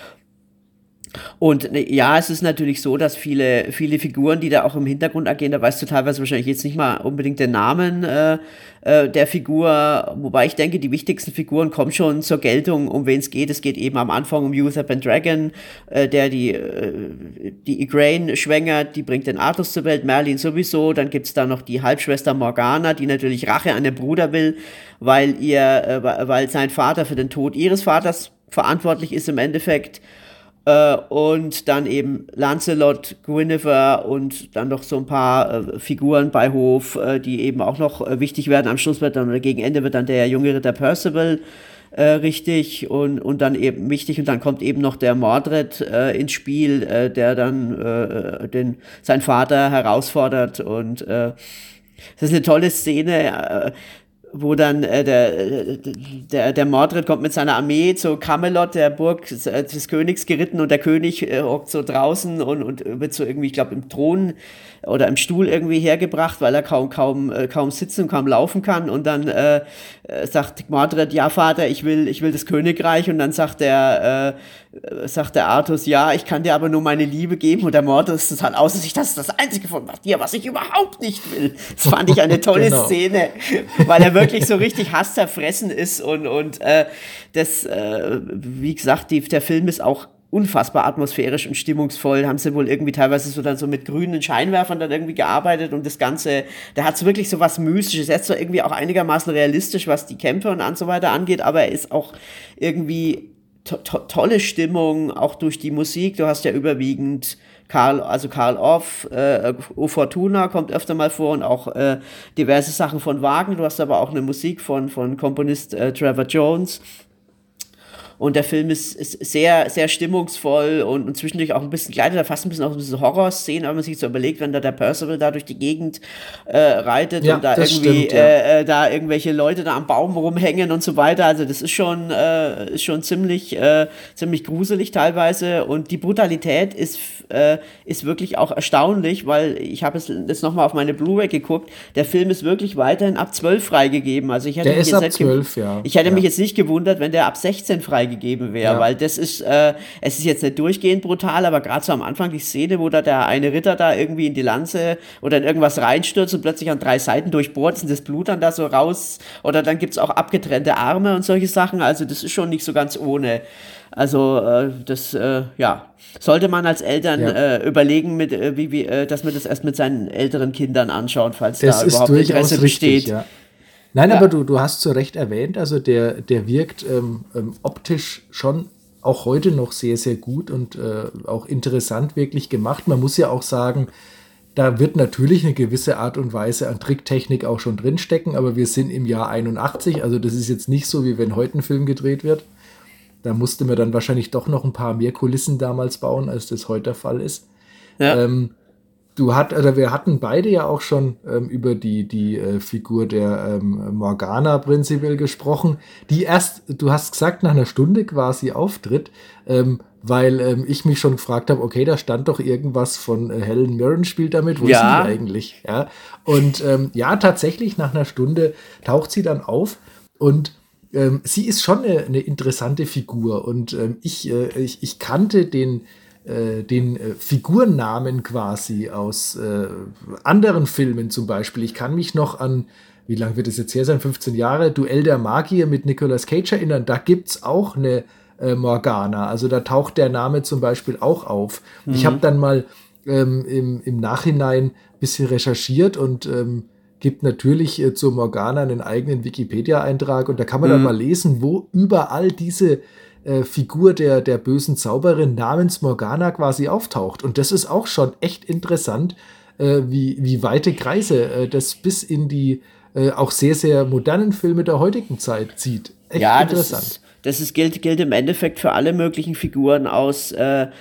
Und ja, es ist natürlich so, dass viele Figuren, die da auch im Hintergrund agieren, da weißt du teilweise wahrscheinlich jetzt nicht mal unbedingt den Namen der Figur, wobei ich denke, die wichtigsten Figuren kommen schon zur Geltung, um wen es geht. Es geht eben am Anfang um Uther Pendragon, der die Igraine schwängert, die bringt den Artus zur Welt, Merlin sowieso, dann gibt's da noch die Halbschwester Morgana, die natürlich Rache an dem Bruder will, weil sein Vater für den Tod ihres Vaters verantwortlich ist im Endeffekt. Und dann eben Lancelot, Guinevere und dann noch so ein paar Figuren bei Hof, die eben auch noch wichtig werden. Am Schluss wird dann, oder gegen Ende wird dann der junge Ritter Percival richtig und dann eben wichtig. Und dann kommt eben noch der Mordred ins Spiel, der dann seinen Vater herausfordert. Und das ist eine tolle Szene, wo dann der Mordred kommt mit seiner Armee zu Camelot, der Burg des Königs, geritten und der König hockt so draußen und wird so irgendwie, ich glaube, im Thron oder im Stuhl irgendwie hergebracht, weil er kaum sitzen und kaum laufen kann und dann sagt Mordred, ja Vater, ich will das Königreich und dann sagt der Artus, ja, ich kann dir aber nur meine Liebe geben und der Mordred ist total außer sich, das ist das Einzige von dir, was ich überhaupt nicht will. Das fand ich eine tolle Szene, weil er wirklich so richtig hasszerfressen ist und wie gesagt, der Film ist auch unfassbar atmosphärisch und stimmungsvoll, haben sie wohl irgendwie teilweise so dann so mit grünen Scheinwerfern dann irgendwie gearbeitet und das Ganze, da hat es wirklich so was Mystisches, er ist zwar irgendwie auch einigermaßen realistisch, was die Kämpfe und so weiter angeht, aber er ist auch irgendwie tolle Stimmung, auch durch die Musik, du hast ja überwiegend Karl Orff, O Fortuna kommt öfter mal vor und auch diverse Sachen von Wagner, du hast aber auch eine Musik von Komponist Trevor Jones. Und der Film ist sehr, sehr stimmungsvoll und zwischendurch auch ein bisschen gleitet, da fast ein bisschen auch ein bisschen Horrorszenen, wenn man sich so überlegt, wenn da der Percival da durch die Gegend reitet und da irgendwie stimmt, ja. Da irgendwelche Leute da am Baum rumhängen und so weiter. Also das ist schon ziemlich gruselig teilweise und die Brutalität ist wirklich auch erstaunlich, weil ich habe jetzt nochmal auf meine Blu-ray geguckt, der Film ist wirklich weiterhin ab 12 freigegeben. Also ich hätte mich jetzt ab 12, ja. Ich hätte mich jetzt nicht gewundert, wenn der ab 16 freigegeben wäre, weil das ist, es ist jetzt nicht durchgehend brutal, aber gerade so am Anfang die Szene, wo da der eine Ritter da irgendwie in die Lanze oder in irgendwas reinstürzt und plötzlich an 3 Seiten durchbohrt ist und das Blut dann da so raus, oder dann gibt's auch abgetrennte Arme und solche Sachen, also das ist schon nicht so ganz ohne. Also sollte man als Eltern überlegen, dass man das erst mit seinen älteren Kindern anschaut, falls das da überhaupt Interesse besteht. Ja. Nein, aber du hast zu Recht erwähnt, also der wirkt optisch schon auch heute noch sehr, sehr gut und auch interessant wirklich gemacht. Man muss ja auch sagen, da wird natürlich eine gewisse Art und Weise an Tricktechnik auch schon drinstecken, aber wir sind im Jahr 81, also das ist jetzt nicht so, wie wenn heute ein Film gedreht wird. Da musste man dann wahrscheinlich doch noch ein paar mehr Kulissen damals bauen, als das heute der Fall ist. Ja. wir hatten beide ja auch schon über die Figur der Morgana prinzipiell gesprochen, die erst, du hast gesagt, nach einer Stunde quasi auftritt, weil ich mich schon gefragt habe, okay, da stand doch irgendwas von Helen Mirren spielt damit, wo ist die eigentlich? Ja? Und tatsächlich nach einer Stunde taucht sie dann auf und sie ist schon eine interessante Figur und ich kannte den Figurennamen quasi aus anderen Filmen zum Beispiel. Ich kann mich noch an, wie lange wird es jetzt her sein, 15 Jahre, Duell der Magier mit Nicolas Cage erinnern. Da gibt's auch eine Morgana. Also da taucht der Name zum Beispiel auch auf. Mhm. Ich habe dann mal im Nachhinein ein bisschen recherchiert und gibt natürlich zur Morgana einen eigenen Wikipedia-Eintrag und da kann man dann mal lesen, wo überall diese Figur der bösen Zauberin namens Morgana quasi auftaucht. Und das ist auch schon echt interessant, wie weite Kreise das bis in die auch sehr, sehr modernen Filme der heutigen Zeit zieht. Echt interessant. Das gilt im Endeffekt für alle möglichen Figuren aus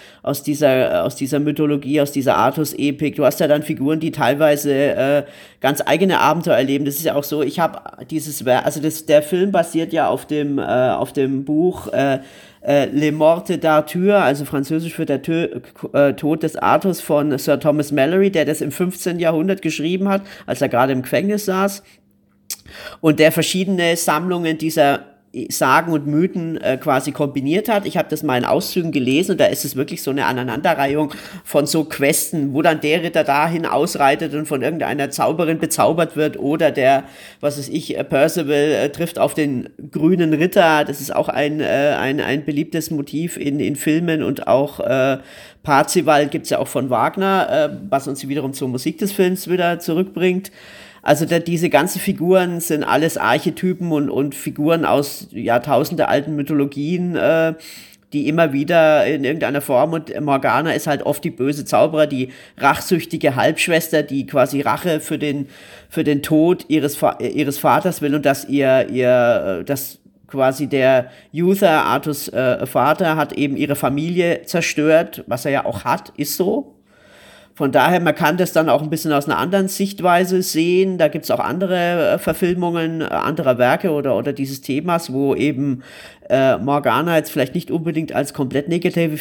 dieser Mythologie, aus dieser Artus-Epik. Du hast ja dann Figuren, die teilweise ganz eigene Abenteuer erleben. Das ist ja auch so, ich habe der Film basiert ja auf dem Buch Les Mortes d'Arthur, also französisch für der Tod des Artus von Sir Thomas Malory, der das im 15. Jahrhundert geschrieben hat, als er gerade im Gefängnis saß und der verschiedene Sammlungen dieser Sagen und Mythen quasi kombiniert hat. Ich habe das mal in Auszügen gelesen und da ist es wirklich so eine Aneinanderreihung von so Questen, wo dann der Ritter dahin ausreitet und von irgendeiner Zauberin bezaubert wird oder der, Percival trifft auf den grünen Ritter. Das ist auch ein beliebtes Motiv in Filmen und auch Parzival gibt's ja auch von Wagner, was uns wiederum zur Musik des Films wieder zurückbringt. Also diese ganzen Figuren sind alles Archetypen und Figuren aus Jahrtausende alten Mythologien, die immer wieder in irgendeiner Form, und Morgana ist halt oft die böse Zauberer, die rachsüchtige Halbschwester, die quasi Rache für den Tod ihres Vaters will und dass dass quasi der Uther, Artus Vater, hat eben ihre Familie zerstört, was er ja auch hat, ist so. Von daher, man kann das dann auch ein bisschen aus einer anderen Sichtweise sehen. Da gibt es auch andere Verfilmungen anderer Werke oder dieses Themas, wo eben Morgana jetzt vielleicht nicht unbedingt als komplett negative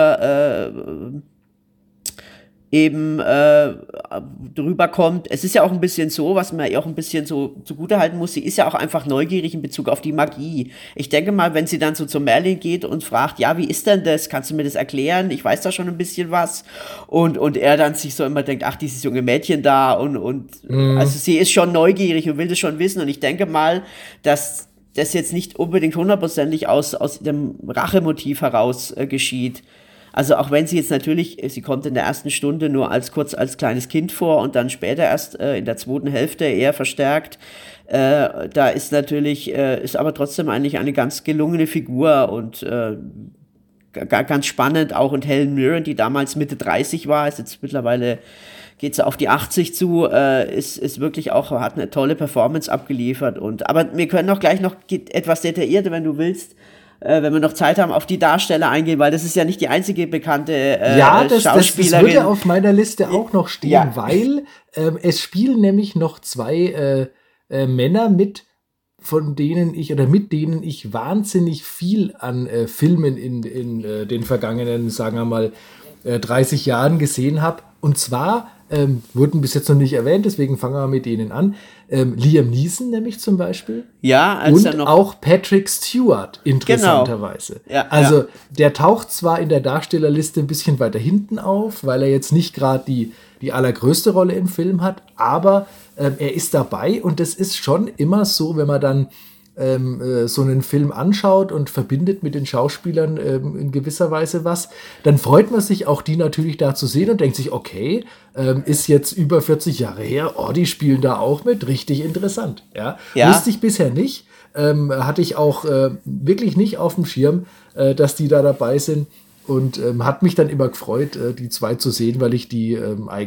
Figur drüber kommt. Es ist ja auch ein bisschen so, was man ihr auch ein bisschen so zugutehalten muss, sie ist ja auch einfach neugierig in Bezug auf die Magie. Ich denke mal, wenn sie dann so zu Merlin geht und fragt, ja, wie ist denn das? Kannst du mir das erklären? Ich weiß da schon ein bisschen was. Und er dann sich so immer denkt, ach, dieses junge Mädchen da also sie ist schon neugierig und will das schon wissen und ich denke mal, dass das jetzt nicht unbedingt hundertprozentig aus dem Rachemotiv heraus geschieht. Also auch wenn sie jetzt natürlich, sie kommt in der ersten Stunde nur kurz als kleines Kind vor und dann später erst in der zweiten Hälfte eher verstärkt, da ist natürlich, ist aber trotzdem eigentlich eine ganz gelungene Figur und ganz spannend auch. Und Helen Mirren, die damals Mitte 30 war, ist jetzt mittlerweile, geht sie auf die 80 zu, ist wirklich auch, hat eine tolle Performance abgeliefert. Aber wir können auch gleich noch etwas detaillierter, wenn du willst, wenn wir noch Zeit haben, auf die Darsteller eingehen, weil das ist ja nicht die einzige bekannte Schauspielerin. Das würde auf meiner Liste auch noch stehen, weil es spielen nämlich noch zwei Männer mit denen ich wahnsinnig viel an Filmen in den vergangenen, sagen wir mal, 30 Jahren gesehen habe. Und zwar wurden bis jetzt noch nicht erwähnt, deswegen fangen wir mit denen an. Liam Neeson nämlich zum Beispiel. Ja, und auch Patrick Stewart, interessanterweise. Genau. Ja, also der taucht zwar in der Darstellerliste ein bisschen weiter hinten auf, weil er jetzt nicht gerade die allergrößte Rolle im Film hat, aber er ist dabei und das ist schon immer so, wenn man dann so einen Film anschaut und verbindet mit den Schauspielern in gewisser Weise was, dann freut man sich auch, die natürlich da zu sehen und denkt sich, okay, ist jetzt über 40 Jahre her, die spielen da auch mit, richtig interessant. Ja. Wusste ich bisher nicht, hatte ich auch wirklich nicht auf dem Schirm, dass die da dabei sind und hat mich dann immer gefreut, die zwei zu sehen, weil ich die eigentlich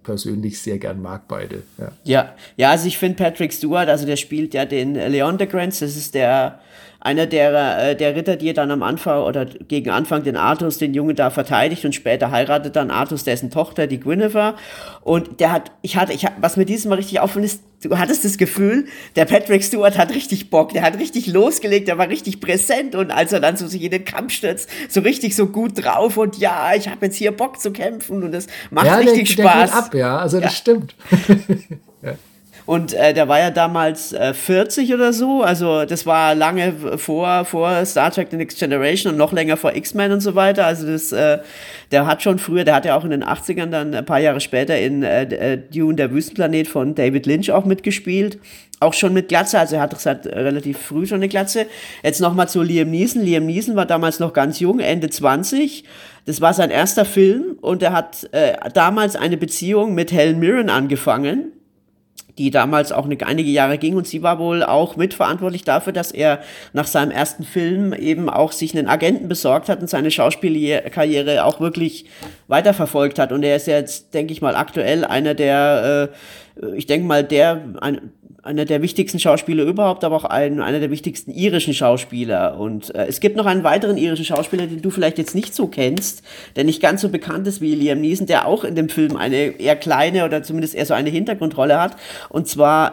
persönlich sehr gern mag, beide. Ja, also ich finde Patrick Stewart, also der spielt ja den Leon deGrance, das ist einer der Ritter, die dann am Anfang oder gegen Anfang den Artus, den Jungen da verteidigt und später heiratet dann Artus dessen Tochter, die Guinevere. Und was mir dieses Mal richtig auffällt, ist, du hattest das Gefühl, der Patrick Stewart hat richtig Bock, der hat richtig losgelegt, der war richtig präsent und als er dann so sich in den Kampf stürzt, so richtig so gut drauf und ja, ich habe jetzt hier Bock zu kämpfen und das macht richtig Spaß. Der geht ab, ja, also das stimmt. Ja. Und der war ja damals 40 oder so, also das war lange vor Star Trek The Next Generation und noch länger vor X-Men und so weiter, also der hat schon früher, der hat ja auch in den 80ern dann ein paar Jahre später in Dune, der Wüstenplanet von David Lynch auch mitgespielt, auch schon mit Glatze, also er hat halt relativ früh schon eine Glatze. Jetzt nochmal zu Liam Neeson. Liam Neeson war damals noch ganz jung, Ende 20. Das war sein erster Film und er hat damals eine Beziehung mit Helen Mirren angefangen, die damals auch einige Jahre ging und sie war wohl auch mitverantwortlich dafür, dass er nach seinem ersten Film eben auch sich einen Agenten besorgt hat und seine Schauspielkarriere auch wirklich weiterverfolgt hat und er ist jetzt, denke ich mal, aktuell einer der wichtigsten Schauspieler überhaupt, aber auch einer der wichtigsten irischen Schauspieler. Und es gibt noch einen weiteren irischen Schauspieler, den du vielleicht jetzt nicht so kennst, der nicht ganz so bekannt ist wie Liam Neeson, der auch in dem Film eine eher kleine oder zumindest eher so eine Hintergrundrolle hat. Und zwar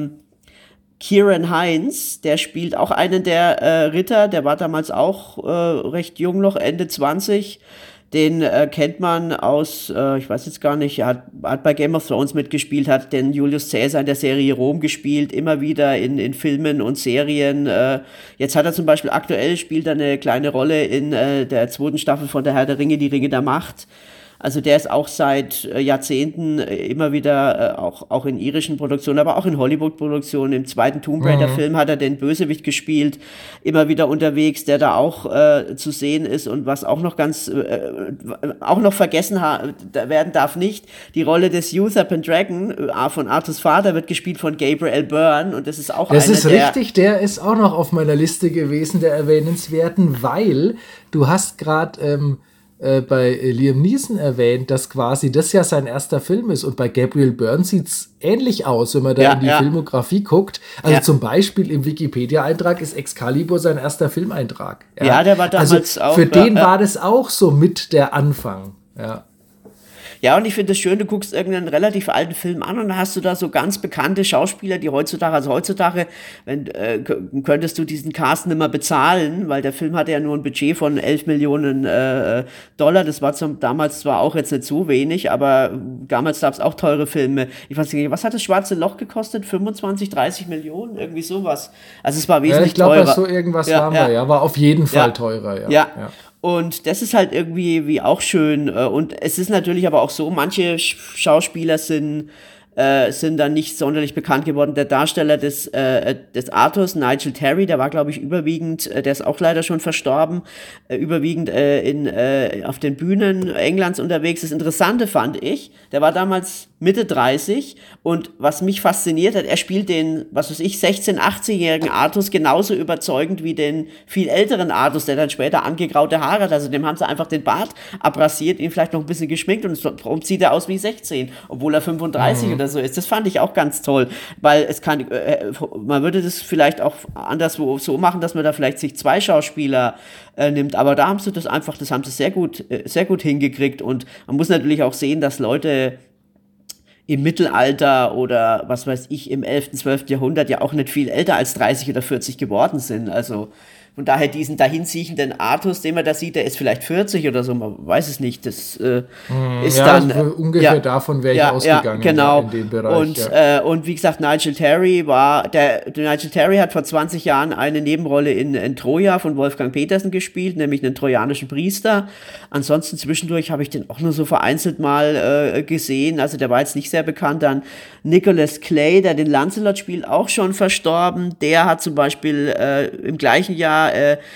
Ciarán Hinds, der spielt auch einen der Ritter, der war damals auch recht jung noch, Ende 20. Den kennt man aus, ich weiß jetzt gar nicht, er hat bei Game of Thrones mitgespielt, hat den Julius Caesar in der Serie Rom gespielt, immer wieder in Filmen und Serien. Jetzt hat er zum Beispiel spielt er eine kleine Rolle in der 2. Staffel von Der Herr der Ringe, die Ringe der Macht. Also der ist auch seit Jahrzehnten immer wieder, auch in irischen Produktionen, aber auch in Hollywood-Produktionen. Im 2. Tomb Raider-Film hat er den Bösewicht gespielt, immer wieder unterwegs, der da auch zu sehen ist. Und was auch noch auch noch vergessen werden darf nicht, die Rolle des Uther Pendragon von Artus Vater wird gespielt von Gabriel Byrne und das ist auch das ist richtig, der ist auch noch auf meiner Liste gewesen, der erwähnenswerten, weil du hast gerade bei Liam Neeson erwähnt, dass quasi das ja sein erster Film ist und bei Gabriel Byrne sieht es ähnlich aus, wenn man da in die Filmografie guckt. Also zum Beispiel im Wikipedia-Eintrag ist Excalibur sein erster Filmeintrag. Ja, der war damals auch. Für den war das auch so mit der Anfang. Ja. Ja, und ich finde es schön, du guckst irgendeinen relativ alten Film an und dann hast du da so ganz bekannte Schauspieler, die heutzutage, könntest du diesen Cast nicht mehr bezahlen, weil der Film hatte ja nur ein Budget von 11 Millionen Dollar. Das war damals zwar auch jetzt nicht so wenig, aber damals gab es auch teure Filme. Ich weiß nicht, was hat das Schwarze Loch gekostet? 25, 30 Millionen? Irgendwie sowas. Also es war wesentlich teurer. Ich glaube, so irgendwas war auf jeden Fall teurer. Ja. Und das ist halt irgendwie auch schön. Und es ist natürlich aber auch so, manche Schauspieler sind dann nicht sonderlich bekannt geworden. Der Darsteller des Artus, Nigel Terry, der war, glaube ich, überwiegend, der ist auch leider schon verstorben, überwiegend auf den Bühnen Englands unterwegs. Das Interessante fand ich, der war damals Mitte 30 und was mich fasziniert hat, er spielt den, 16-, 18-jährigen Artus genauso überzeugend wie den viel älteren Artus, der dann später angegraute Haare hat. Also dem haben sie einfach den Bart abrasiert, ihn vielleicht noch ein bisschen geschminkt und sieht er aus wie 16, obwohl er 35 oder so ist. Das fand ich auch ganz toll, weil man würde das vielleicht auch anderswo so machen, dass man da vielleicht sich 2 Schauspieler nimmt, aber da haben sie das haben sie sehr gut hingekriegt und man muss natürlich auch sehen, dass Leute im Mittelalter oder was weiß ich, im 11., 12. Jahrhundert ja auch nicht viel älter als 30 oder 40 geworden sind. Also von daher diesen dahinziehenden Artus, den man da sieht, der ist vielleicht 40 oder so, man weiß es nicht. Das ist dann also ungefähr davon wäre ich ausgegangen. Genau. In dem Bereich. Und wie gesagt, Nigel Terry hat vor 20 Jahren eine Nebenrolle in Troja von Wolfgang Petersen gespielt, nämlich einen trojanischen Priester. Ansonsten zwischendurch habe ich den auch nur so vereinzelt mal gesehen, also der war jetzt nicht sehr bekannt. Dann Nicholas Clay, der den Lancelot spielt, auch schon verstorben. Der hat zum Beispiel im gleichen Jahr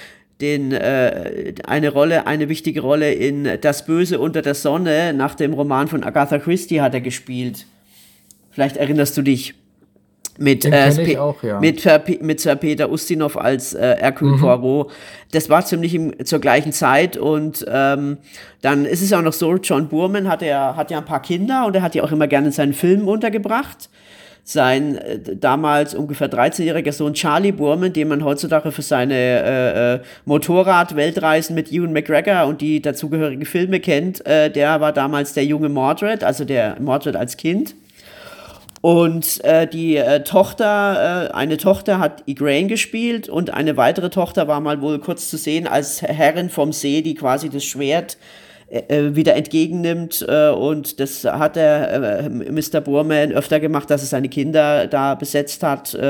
eine wichtige Rolle in Das Böse unter der Sonne, nach dem Roman von Agatha Christie hat er gespielt. Vielleicht erinnerst du dich. mit, Den kenn ich auch, ja. mit Sir Peter Ustinov als Hercule Poirot. Das war ziemlich zur gleichen Zeit und dann ist es auch noch so, John Boorman hat ja ein paar Kinder und er hat die auch immer gerne in seinen Filmen untergebracht. Sein damals ungefähr 13-jähriger Sohn Charlie Boorman, den man heutzutage für seine Motorrad-Weltreisen mit Ewan McGregor und die dazugehörigen Filme kennt, der war damals der junge Mordred, also der Mordred als Kind. Und die Tochter, eine Tochter hat Igraine gespielt und eine weitere Tochter war mal wohl kurz zu sehen als Herrin vom See, die quasi das Schwert wieder entgegennimmt und das hat der Mr. Boorman öfter gemacht, dass er seine Kinder da besetzt hat,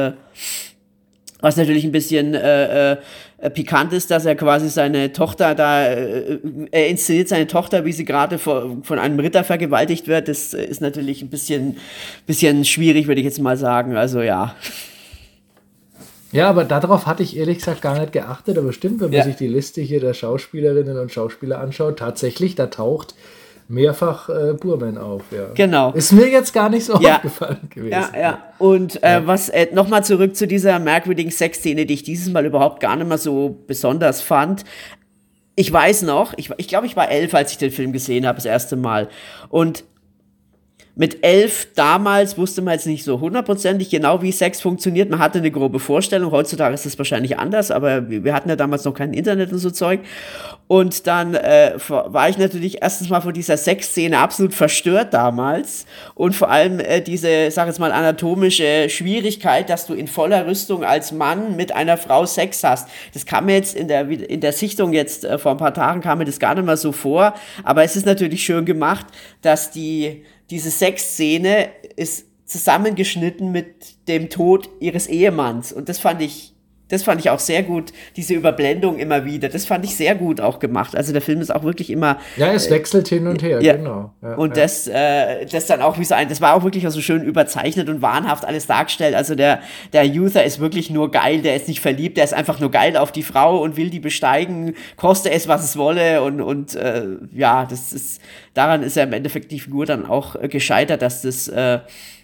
was natürlich ein bisschen pikant ist, dass er quasi seine Tochter da, er inszeniert seine Tochter, wie sie gerade von einem Ritter vergewaltigt wird. Das ist natürlich ein bisschen schwierig, würde ich jetzt mal sagen. Also ja. Ja, aber darauf hatte ich ehrlich gesagt gar nicht geachtet. Aber stimmt, wenn man sich die Liste hier der Schauspielerinnen und Schauspieler anschaut, tatsächlich, da taucht mehrfach Boorman auf. Ja. Genau. Ist mir jetzt gar nicht so aufgefallen gewesen. Ja. Und was nochmal zurück zu dieser merkwürdigen Sexszene, die ich dieses Mal überhaupt gar nicht mehr so besonders fand. Ich weiß noch, ich glaube, ich war 11, als ich den Film gesehen habe, das erste Mal. Und mit 11 damals wusste man jetzt nicht so hundertprozentig genau, wie Sex funktioniert. Man hatte eine grobe Vorstellung. Heutzutage ist das wahrscheinlich anders, aber wir hatten ja damals noch kein Internet und so Zeug. Und dann war ich natürlich erstens mal von dieser Sexszene absolut verstört damals. Und vor allem diese, sag jetzt mal, anatomische Schwierigkeit, dass du in voller Rüstung als Mann mit einer Frau Sex hast. Das kam mir jetzt in der Sichtung jetzt vor ein paar Tagen kam mir das gar nicht mehr so vor. Aber es ist natürlich schön gemacht, dass diese Sexszene ist zusammengeschnitten mit dem Tod ihres Ehemanns. Und das fand ich auch sehr gut, diese Überblendung immer wieder. Das fand ich sehr gut auch gemacht. Also der Film ist auch wirklich immer... Ja, es wechselt hin und her, genau. Ja, und das dann auch wie so das war auch wirklich auch so schön überzeichnet und wahnhaft alles dargestellt. Also der Uther ist wirklich nur geil, der ist nicht verliebt, der ist einfach nur geil auf die Frau und will die besteigen, koste es, was es wolle. Und daran ist er im Endeffekt die Figur dann auch gescheitert, dass er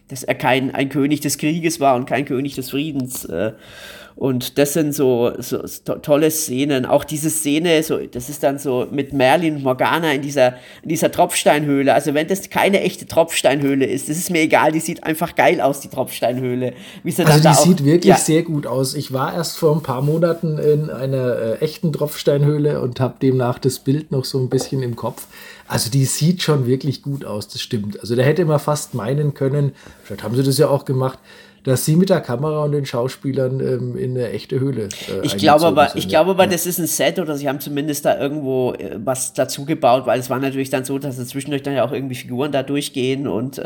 ein König des Krieges war und kein König des Friedens. Und das sind so tolle Szenen. Auch diese Szene, das ist dann so mit Merlin und Morgana in dieser Tropfsteinhöhle. Also wenn das keine echte Tropfsteinhöhle ist, das ist mir egal, die sieht einfach geil aus, die Tropfsteinhöhle. Sieht wirklich sehr gut aus. Ich war erst vor ein paar Monaten in einer echten Tropfsteinhöhle und habe demnach das Bild noch so ein bisschen im Kopf. Also die sieht schon wirklich gut aus, das stimmt. Also da hätte man fast meinen können, vielleicht haben sie das ja auch gemacht, dass sie mit der Kamera und den Schauspielern in eine echte Höhle Ich glaube aber, das ist ein Set oder sie haben zumindest da irgendwo was dazu gebaut, weil es war natürlich dann so, dass zwischendurch dann ja auch irgendwie Figuren da durchgehen und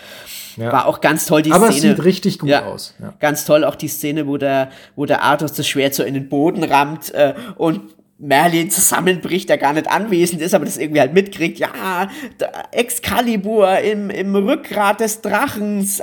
war auch ganz toll die Szene. Aber es sieht richtig gut aus. Ja. Ganz toll auch die Szene, wo der Arthur das Schwert so in den Boden rammt und Merlin zusammenbricht, der gar nicht anwesend ist, aber das irgendwie halt mitkriegt. Ja, Excalibur im Rückgrat des Drachens.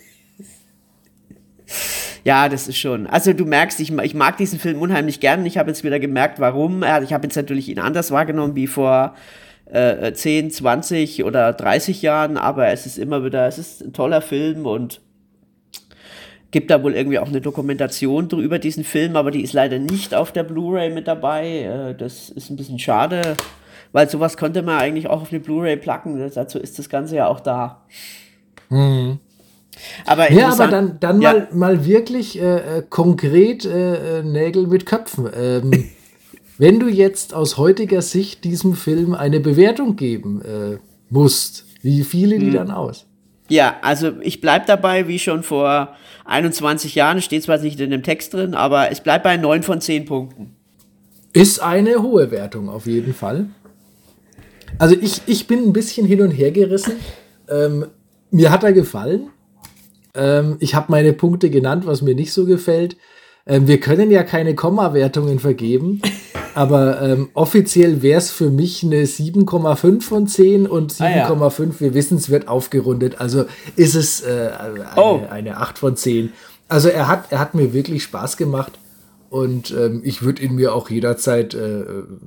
Ja, das ist schon. Also du merkst, ich mag diesen Film unheimlich gern. Ich habe jetzt wieder gemerkt, warum. Ich habe jetzt natürlich ihn anders wahrgenommen wie vor 10, 20 oder 30 Jahren, aber es ist ein toller Film und gibt da wohl irgendwie auch eine Dokumentation über diesen Film, aber die ist leider nicht auf der Blu-ray mit dabei. Das ist ein bisschen schade, weil sowas konnte man eigentlich auch auf eine Blu-ray placken. Dazu ist das Ganze ja auch da. Mhm. Aber dann mal wirklich konkret Nägel mit Köpfen. Wenn du jetzt aus heutiger Sicht diesem Film eine Bewertung geben musst, wie fiele die dann aus? Ja, also ich bleib dabei, wie schon vor 21 Jahren, steht zwar nicht in dem Text drin, aber es bleibt bei 9 von 10 Punkten. Ist eine hohe Wertung auf jeden Fall. Also ich bin ein bisschen hin und her gerissen. Mir hat er gefallen. Ich habe meine Punkte genannt, was mir nicht so gefällt. Wir können ja keine Komma-Wertungen vergeben, aber offiziell wäre es für mich eine 7,5 von 10 und 7,5, wir wissen, es wird aufgerundet, also ist es eine 8 von 10. Also er hat mir wirklich Spaß gemacht und ich würde ihn mir auch jederzeit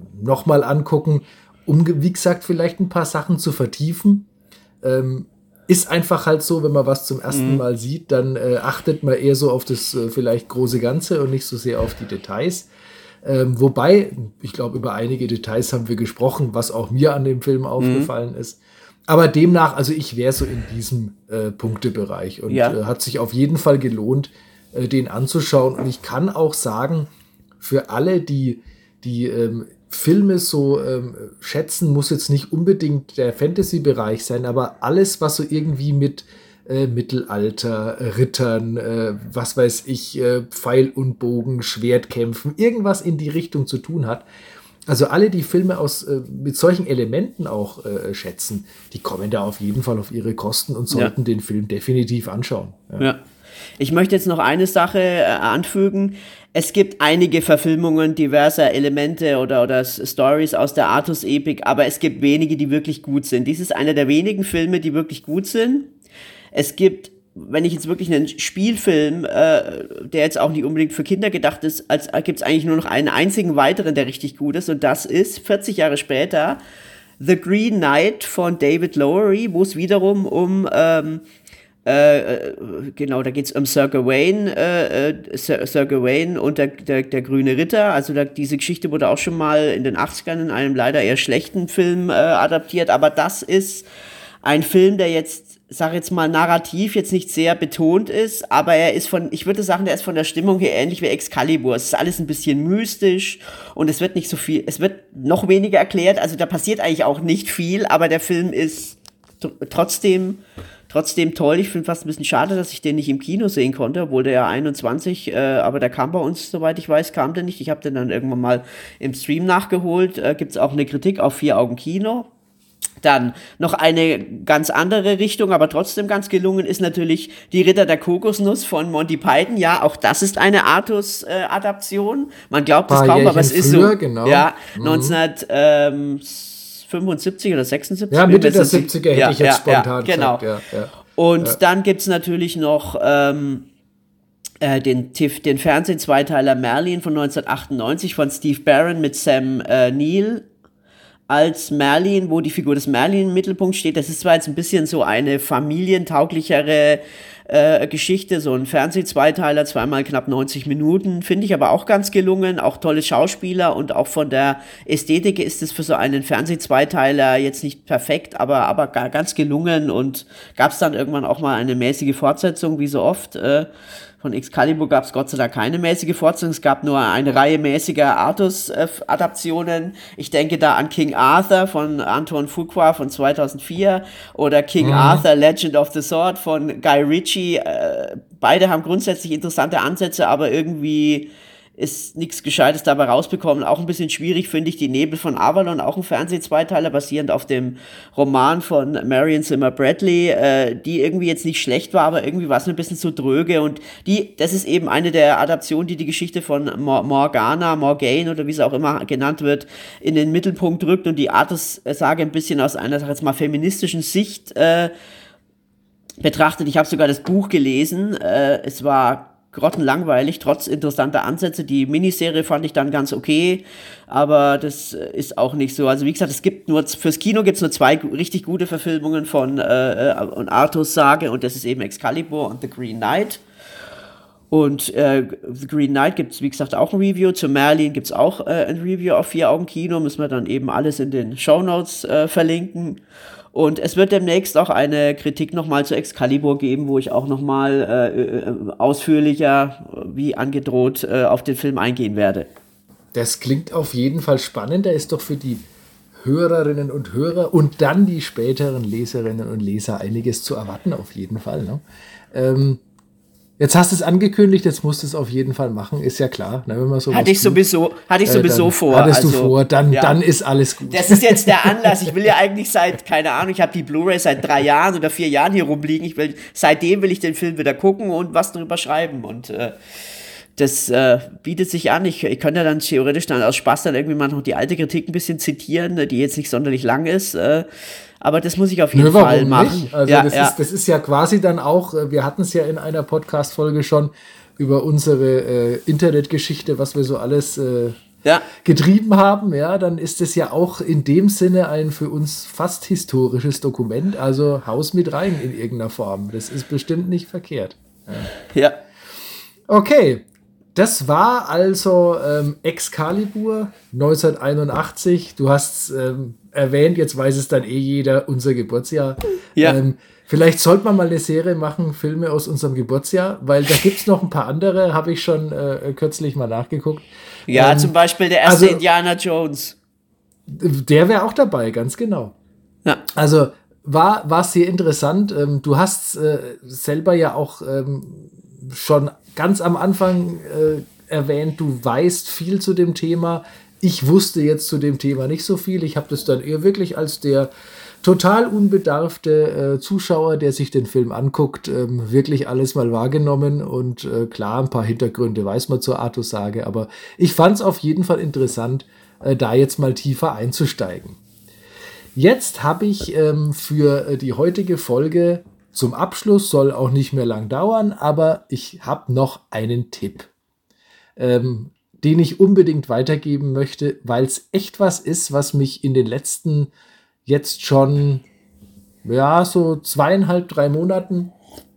nochmal angucken, um, wie gesagt, vielleicht ein paar Sachen zu vertiefen. ist einfach halt so, wenn man was zum ersten Mal sieht, dann achtet man eher so auf das vielleicht große Ganze und nicht so sehr auf die Details. Wobei, ich glaube, über einige Details haben wir gesprochen, was auch mir an dem Film aufgefallen ist. Aber demnach, also ich wäre so in diesem Punktebereich und hat sich auf jeden Fall gelohnt, den anzuschauen. Und ich kann auch sagen, für alle, die Filme so schätzen, muss jetzt nicht unbedingt der Fantasy-Bereich sein, aber alles, was so irgendwie mit Mittelalter, Rittern, was weiß ich, Pfeil und Bogen, Schwertkämpfen, irgendwas in die Richtung zu tun hat. Also alle, die Filme mit solchen Elementen auch schätzen, die kommen da auf jeden Fall auf ihre Kosten und sollten den Film definitiv anschauen. Ja. Ich möchte jetzt noch eine Sache anfügen. Es gibt einige Verfilmungen diverser Elemente oder Stories aus der Artus-Epik, aber es gibt wenige, die wirklich gut sind. Dies ist einer der wenigen Filme, die wirklich gut sind. Es gibt, wenn ich jetzt wirklich einen Spielfilm, der jetzt auch nicht unbedingt für Kinder gedacht ist, gibt es eigentlich nur noch einen einzigen weiteren, der richtig gut ist, und das ist 40 Jahre später The Green Knight von David Lowery, wo es wiederum um genau, da geht's um Sir Gawain und der grüne Ritter. Also diese Geschichte wurde auch schon mal in den 80ern in einem leider eher schlechten Film adaptiert. Aber das ist ein Film, der jetzt, sag jetzt mal, narrativ jetzt nicht sehr betont ist, aber ich würde sagen, der ist von der Stimmung her ähnlich wie Excalibur. Es ist alles ein bisschen mystisch und es wird nicht so viel, es wird noch weniger erklärt. Also da passiert eigentlich auch nicht viel, aber der Film ist trotzdem toll. Ich finde fast ein bisschen schade, dass ich den nicht im Kino sehen konnte, obwohl der ja 21, aber der kam bei uns, soweit ich weiß, kam der nicht. Ich habe den dann irgendwann mal im Stream nachgeholt. Gibt's auch eine Kritik auf 4 Augen Kino. Dann noch eine ganz andere Richtung, aber trotzdem ganz gelungen, ist natürlich Die Ritter der Kokosnuss von Monty Python. Ja, auch das ist eine Artus-Adaption. Man glaubt es kaum, aber es ist so. Genau. Ja, 1975 oder 76. Ja, Mitte der 70er hätte ich jetzt spontan genau. gesagt. Ja. Und dann gibt's natürlich noch den Fernseh-Zweiteiler Merlin von 1998 von Steve Barron mit Sam Neill als Merlin, wo die Figur des Merlin im Mittelpunkt steht. Das ist zwar jetzt ein bisschen so eine familientauglichere Geschichte, so ein Fernseh-Zweiteiler, zweimal knapp 90 Minuten, finde ich aber auch ganz gelungen, auch tolle Schauspieler und auch von der Ästhetik ist es für so einen Fernseh-Zweiteiler jetzt nicht perfekt, aber ganz gelungen und gab es dann irgendwann auch mal eine mäßige Fortsetzung, wie so oft. Von Excalibur gab es Gott sei Dank keine mäßige Fortsetzung, es gab nur eine Reihe mäßiger Artus-Adaptionen. Ich denke da an King Arthur von Antoine Fuqua von 2004 oder King Arthur Legend of the Sword von Guy Ritchie. Beide haben grundsätzlich interessante Ansätze, aber irgendwie ist nichts Gescheites dabei rausbekommen. Auch ein bisschen schwierig finde ich Die Nebel von Avalon, auch ein Fernseh-Zweiteiler, basierend auf dem Roman von Marion Zimmer Bradley, die irgendwie jetzt nicht schlecht war, aber irgendwie war es ein bisschen zu dröge und das ist eben eine der Adaptionen, die Geschichte von Morgane oder wie sie auch immer genannt wird, in den Mittelpunkt rückt und die Artus-Sage ein bisschen aus einer, sag jetzt mal, feministischen Sicht betrachtet. Ich habe sogar das Buch gelesen, es war grottenlangweilig, trotz interessanter Ansätze. Die Miniserie fand ich dann ganz okay, aber das ist auch nicht so. Also wie gesagt, fürs Kino gibt's nur 2 richtig gute Verfilmungen von Artus Sage und das ist eben Excalibur und The Green Knight. Und The Green Knight gibt's wie gesagt auch ein Review. Zu Merlin gibt's auch ein Review auf 4 Augen Kino. Müssen wir dann eben alles in den Shownotes verlinken. Und es wird demnächst auch eine Kritik nochmal zu Excalibur geben, wo ich auch nochmal ausführlicher, wie angedroht, auf den Film eingehen werde. Das klingt auf jeden Fall spannend. Da ist doch für die Hörerinnen und Hörer und dann die späteren Leserinnen und Leser einiges zu erwarten, auf jeden Fall. Ne? Jetzt hast du es angekündigt, jetzt musst du es auf jeden Fall machen, ist ja klar. Ne, wenn man hatte ich sowieso vor. Hattest du vor, dann ist alles gut. Das ist jetzt der Anlass. Ich will ja eigentlich keine Ahnung, ich habe die Blu-ray seit 3 Jahren oder 4 Jahren hier rumliegen. Seitdem will ich den Film wieder gucken und was drüber schreiben. Und das bietet sich an. Ich könnte dann theoretisch aus Spaß dann irgendwie mal noch die alte Kritik ein bisschen zitieren, die jetzt nicht sonderlich lang ist. Aber das muss ich auf jeden Fall machen. Nicht? Also das ist ja quasi dann auch, wir hatten es ja in einer Podcast-Folge schon über unsere Internetgeschichte, was wir so alles getrieben haben, ja, dann ist es ja auch in dem Sinne ein für uns fast historisches Dokument. Also Haus mit rein in irgendeiner Form. Das ist bestimmt nicht verkehrt. Ja. Okay, das war also Excalibur 1981. Du hast erwähnt, jetzt weiß es dann jeder, unser Geburtsjahr. Ja. Vielleicht sollte man mal eine Serie machen, Filme aus unserem Geburtsjahr, weil da gibt es noch ein paar andere, habe ich schon kürzlich mal nachgeguckt. Ja, zum Beispiel der erste Indiana Jones. Der wäre auch dabei, ganz genau. Ja. Also war sehr interessant. Du hast selber ja auch schon ganz am Anfang erwähnt, du weißt viel zu dem Thema. Ich wusste jetzt zu dem Thema nicht so viel. Ich habe das dann eher wirklich als der total unbedarfte Zuschauer, der sich den Film anguckt, wirklich alles mal wahrgenommen. Und klar, ein paar Hintergründe weiß man zur Artus-Sage, aber ich fand es auf jeden Fall interessant, da jetzt mal tiefer einzusteigen. Jetzt habe ich für die heutige Folge zum Abschluss, soll auch nicht mehr lang dauern, aber ich habe noch einen Tipp, den ich unbedingt weitergeben möchte, weil es echt was ist, was mich in den letzten jetzt schon, ja, so 2,5, 3 Monaten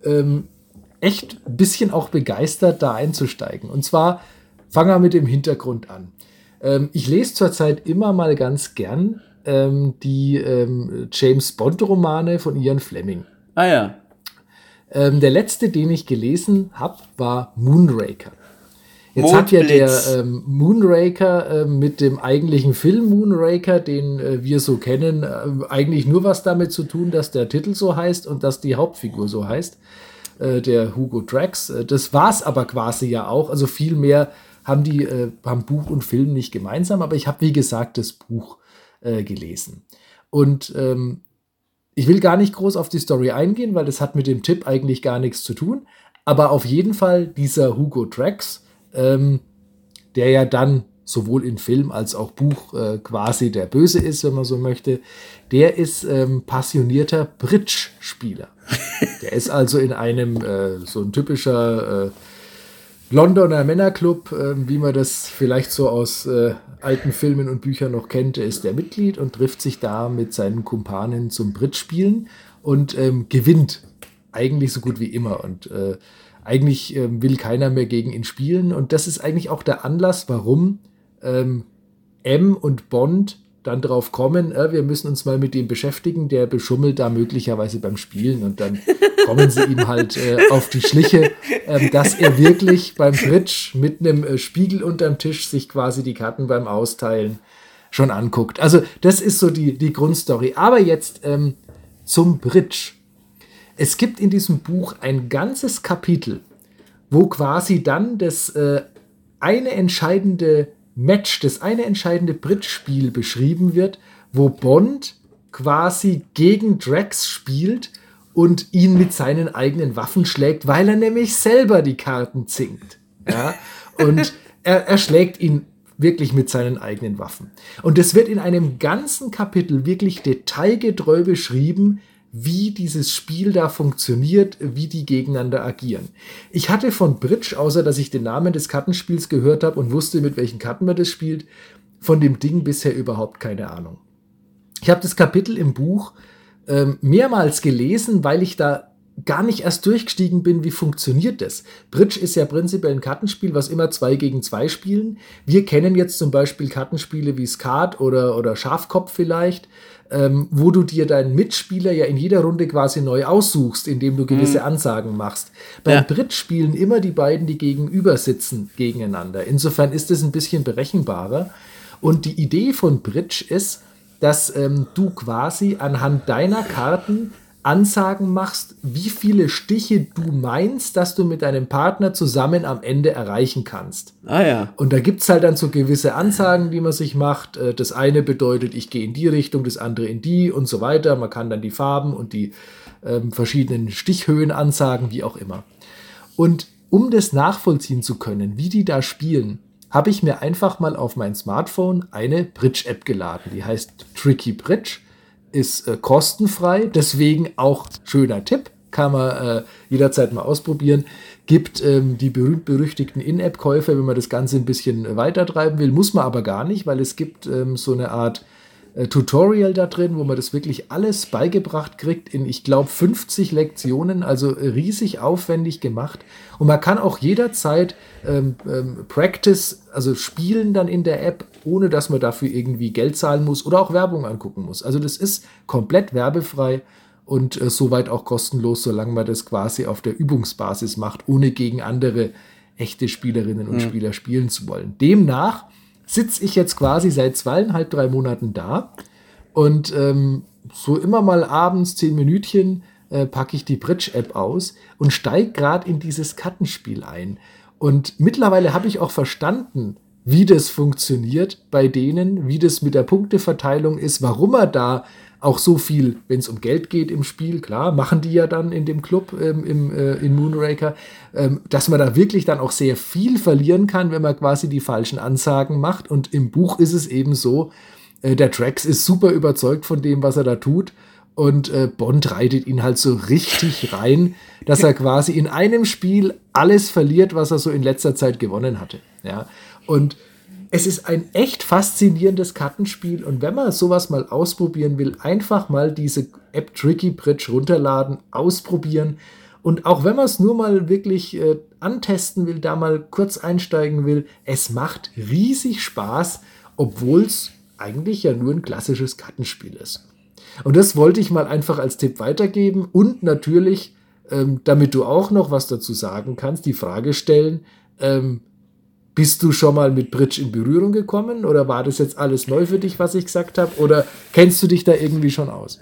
echt ein bisschen auch begeistert, da einzusteigen. Und zwar fangen wir mit dem Hintergrund an. Ich lese zurzeit immer mal ganz gern die James-Bond-Romane von Ian Fleming. Ah ja. Der letzte, den ich gelesen habe, war Moonraker. Jetzt Mondblitz. hat ja der Moonraker mit dem eigentlichen Film Moonraker, den wir so kennen, eigentlich nur was damit zu tun, dass der Titel so heißt und dass die Hauptfigur so heißt, der Hugo Drax. Das war's aber quasi ja auch. Also viel mehr haben Buch und Film nicht gemeinsam, aber ich habe, wie gesagt, das Buch gelesen. Und ich will gar nicht groß auf die Story eingehen, weil das hat mit dem Tipp eigentlich gar nichts zu tun. Aber auf jeden Fall dieser Hugo Drax, der ja dann sowohl in Film als auch Buch quasi der Böse ist, wenn man so möchte, der ist passionierter Bridge-Spieler. Der ist also in einem so ein typischer Londoner Männerclub, wie man das vielleicht so aus alten Filmen und Büchern noch kennt, ist der Mitglied und trifft sich da mit seinen Kumpanen zum Bridge-Spielen und gewinnt eigentlich so gut wie immer. Und eigentlich will keiner mehr gegen ihn spielen. Und das ist eigentlich auch der Anlass, warum M und Bond dann drauf kommen, wir müssen uns mal mit dem beschäftigen, der beschummelt da möglicherweise beim Spielen. Und dann kommen sie ihm halt auf die Schliche, dass er wirklich beim Bridge mit einem Spiegel unterm Tisch sich quasi die Karten beim Austeilen schon anguckt. Also das ist so die Grundstory. Aber jetzt zum Bridge. Es gibt in diesem Buch ein ganzes Kapitel, wo quasi dann das eine entscheidende Match, das eine entscheidende Bridge-Spiel beschrieben wird, wo Bond quasi gegen Drax spielt und ihn mit seinen eigenen Waffen schlägt, weil er nämlich selber die Karten zinkt. Ja? Und er schlägt ihn wirklich mit seinen eigenen Waffen. Und es wird in einem ganzen Kapitel wirklich detailgetreu beschrieben, wie dieses Spiel da funktioniert, wie die gegeneinander agieren. Ich hatte von Bridge, außer dass ich den Namen des Kartenspiels gehört habe und wusste, mit welchen Karten man das spielt, von dem Ding bisher überhaupt keine Ahnung. Ich habe das Kapitel im Buch mehrmals gelesen, weil ich da gar nicht erst durchgestiegen bin, wie funktioniert das. Bridge ist ja prinzipiell ein Kartenspiel, was immer 2 gegen 2 spielen. Wir kennen jetzt zum Beispiel Kartenspiele wie Skat oder Schafkopf vielleicht, wo du dir deinen Mitspieler ja in jeder Runde quasi neu aussuchst, indem du gewisse Ansagen machst. Beim Bridge spielen immer die beiden, die gegenüber sitzen, gegeneinander. Insofern ist es ein bisschen berechenbarer. Und die Idee von Bridge ist, dass du quasi anhand deiner Karten Ansagen machst, wie viele Stiche du meinst, dass du mit deinem Partner zusammen am Ende erreichen kannst. Ah ja. Und da gibt es halt dann so gewisse Ansagen, die man sich macht. Das eine bedeutet, ich gehe in die Richtung, das andere in die und so weiter. Man kann dann die Farben und die verschiedenen Stichhöhen ansagen, wie auch immer. Und um das nachvollziehen zu können, wie die da spielen, habe ich mir einfach mal auf mein Smartphone eine Bridge-App geladen. Die heißt Tricky Bridge. Ist kostenfrei, deswegen auch schöner Tipp, kann man jederzeit mal ausprobieren. Gibt die berühmt-berüchtigten In-App-Käufe, wenn man das Ganze ein bisschen weiter treiben will, muss man aber gar nicht, weil es gibt so eine Art Tutorial da drin, wo man das wirklich alles beigebracht kriegt in, ich glaube, 50 Lektionen, also riesig aufwendig gemacht. Und man kann auch jederzeit Practice, also spielen dann in der App, ohne dass man dafür irgendwie Geld zahlen muss oder auch Werbung angucken muss. Also das ist komplett werbefrei und soweit auch kostenlos, solange man das quasi auf der Übungsbasis macht, ohne gegen andere echte Spielerinnen und Spieler spielen zu wollen. Demnach sitze ich jetzt quasi seit 2,5, 3 Monaten da und so immer mal abends 10 Minütchen packe ich die Bridge-App aus und steige gerade in dieses Kartenspiel ein. Und mittlerweile habe ich auch verstanden, wie das funktioniert bei denen, wie das mit der Punkteverteilung ist, warum er da auch so viel, wenn es um Geld geht im Spiel, klar, machen die ja dann in dem Club in Moonraker, dass man da wirklich dann auch sehr viel verlieren kann, wenn man quasi die falschen Ansagen macht. Und im Buch ist es eben so, der Drax ist super überzeugt von dem, was er da tut. Und Bond reitet ihn halt so richtig rein, dass er quasi in einem Spiel alles verliert, was er so in letzter Zeit gewonnen hatte. Ja? Und es ist ein echt faszinierendes Kartenspiel und wenn man sowas mal ausprobieren will, einfach mal diese App Tricky Bridge runterladen, ausprobieren und auch wenn man es nur mal wirklich antesten will, da mal kurz einsteigen will, es macht riesig Spaß, obwohl es eigentlich ja nur ein klassisches Kartenspiel ist. Und das wollte ich mal einfach als Tipp weitergeben und natürlich, damit du auch noch was dazu sagen kannst, die Frage stellen, bist du schon mal mit Bridge in Berührung gekommen oder war das jetzt alles neu für dich, was ich gesagt habe? Oder kennst du dich da irgendwie schon aus?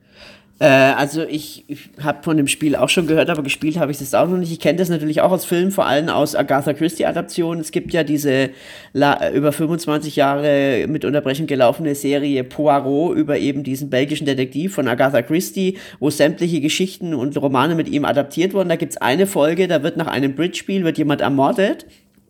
Also ich habe von dem Spiel auch schon gehört, aber gespielt habe ich das auch noch nicht. Ich kenne das natürlich auch als Film, vor allem aus Agatha Christie-Adaptionen. Es gibt ja diese über 25 Jahre mit Unterbrechung gelaufene Serie Poirot über eben diesen belgischen Detektiv von Agatha Christie, wo sämtliche Geschichten und Romane mit ihm adaptiert wurden. Da gibt es eine Folge, da wird nach einem Bridge-Spiel wird jemand ermordet.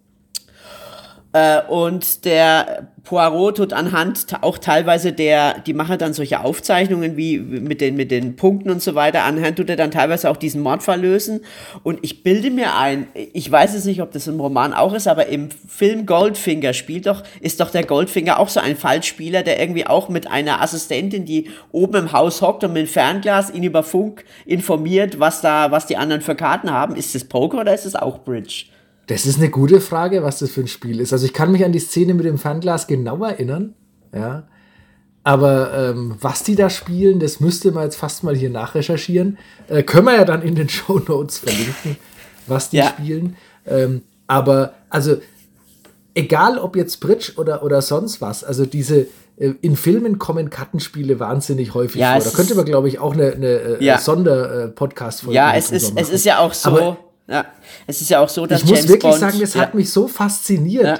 Und der Poirot tut anhand auch teilweise die machen dann solche Aufzeichnungen wie mit den Punkten und so weiter, anhand tut er dann teilweise auch diesen Mordfall lösen. Und ich bilde mir ein, ich weiß jetzt nicht, ob das im Roman auch ist, aber im Film Goldfinger ist doch der Goldfinger auch so ein Falschspieler, der irgendwie auch mit einer Assistentin, die oben im Haus hockt und mit dem Fernglas ihn über Funk informiert, was die anderen für Karten haben. Ist das Poker oder ist es auch Bridge? Das ist eine gute Frage, was das für ein Spiel ist. Also ich kann mich an die Szene mit dem Fernglas genau erinnern, ja. Aber was die da spielen, das müsste man jetzt fast mal hier nachrecherchieren. Können wir ja dann in den Shownotes verlinken, was die spielen. Aber also egal ob jetzt Bridge oder sonst was, also diese in Filmen kommen Kartenspiele wahnsinnig häufig vor. Da könnte man, glaube ich, auch eine Sonder-Podcast-Folge machen. Ja, es ist ja auch so. Aber ja, es ist ja auch so, dass ich muss wirklich sagen, das hat mich so fasziniert,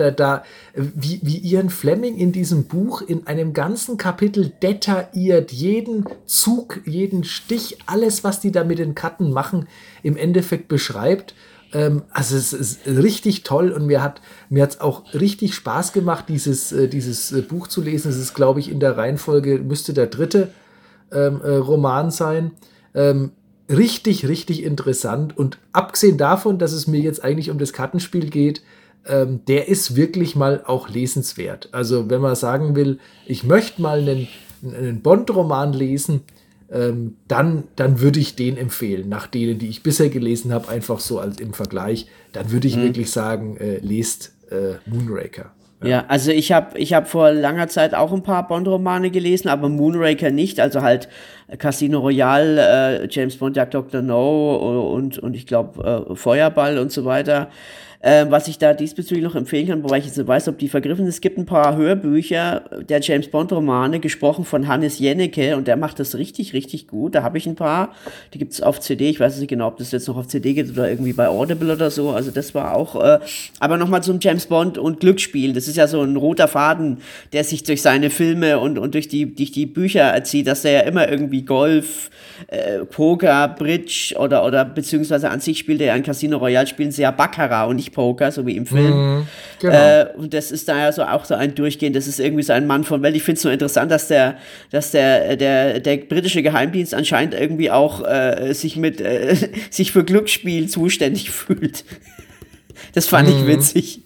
wie Ian Fleming in diesem Buch in einem ganzen Kapitel detailliert jeden Zug, jeden Stich, alles, was die da mit den Karten machen, im Endeffekt beschreibt. Also es ist richtig toll und mir hat es auch richtig Spaß gemacht, dieses Buch zu lesen. Es ist, glaube ich, in der Reihenfolge müsste der 3. Roman sein. Richtig, richtig interessant. Und abgesehen davon, dass es mir jetzt eigentlich um das Kartenspiel geht, der ist wirklich mal auch lesenswert. Also wenn man sagen will, ich möchte mal einen Bond-Roman lesen, dann würde ich den empfehlen. Nach denen, die ich bisher gelesen habe, einfach so als im Vergleich, dann würde ich wirklich sagen, lest Moonraker. Ja, also ich hab vor langer Zeit auch ein paar Bond-Romane gelesen, aber Moonraker nicht, also halt Casino Royale, James Bond jagt Dr. No und ich glaube Feuerball und so weiter. Was ich da diesbezüglich noch empfehlen kann, wobei ich jetzt nicht weiß, ob die vergriffen sind, es gibt ein paar Hörbücher der James Bond Romane, gesprochen von Hannes Jennecke und der macht das richtig, richtig gut. Da habe ich ein paar, die gibt's auf CD, ich weiß nicht genau, ob das jetzt noch auf CD gibt oder irgendwie bei Audible oder so, also das war auch, aber nochmal zum James Bond und Glücksspiel, das ist ja so ein roter Faden, der sich durch seine Filme und durch die Bücher erzieht, dass er ja immer irgendwie Golf, Poker, Bridge oder beziehungsweise an sich spielt er ja in Casino Royale, spielen sie ja Baccarat und nicht Poker, so wie im Film. Genau. Und das ist da ja so auch so ein Durchgehen, das ist irgendwie so ein Mann von Welt. Ich finde es so interessant, dass der britische Geheimdienst anscheinend irgendwie auch sich für Glücksspiel zuständig fühlt. Das fand ich witzig.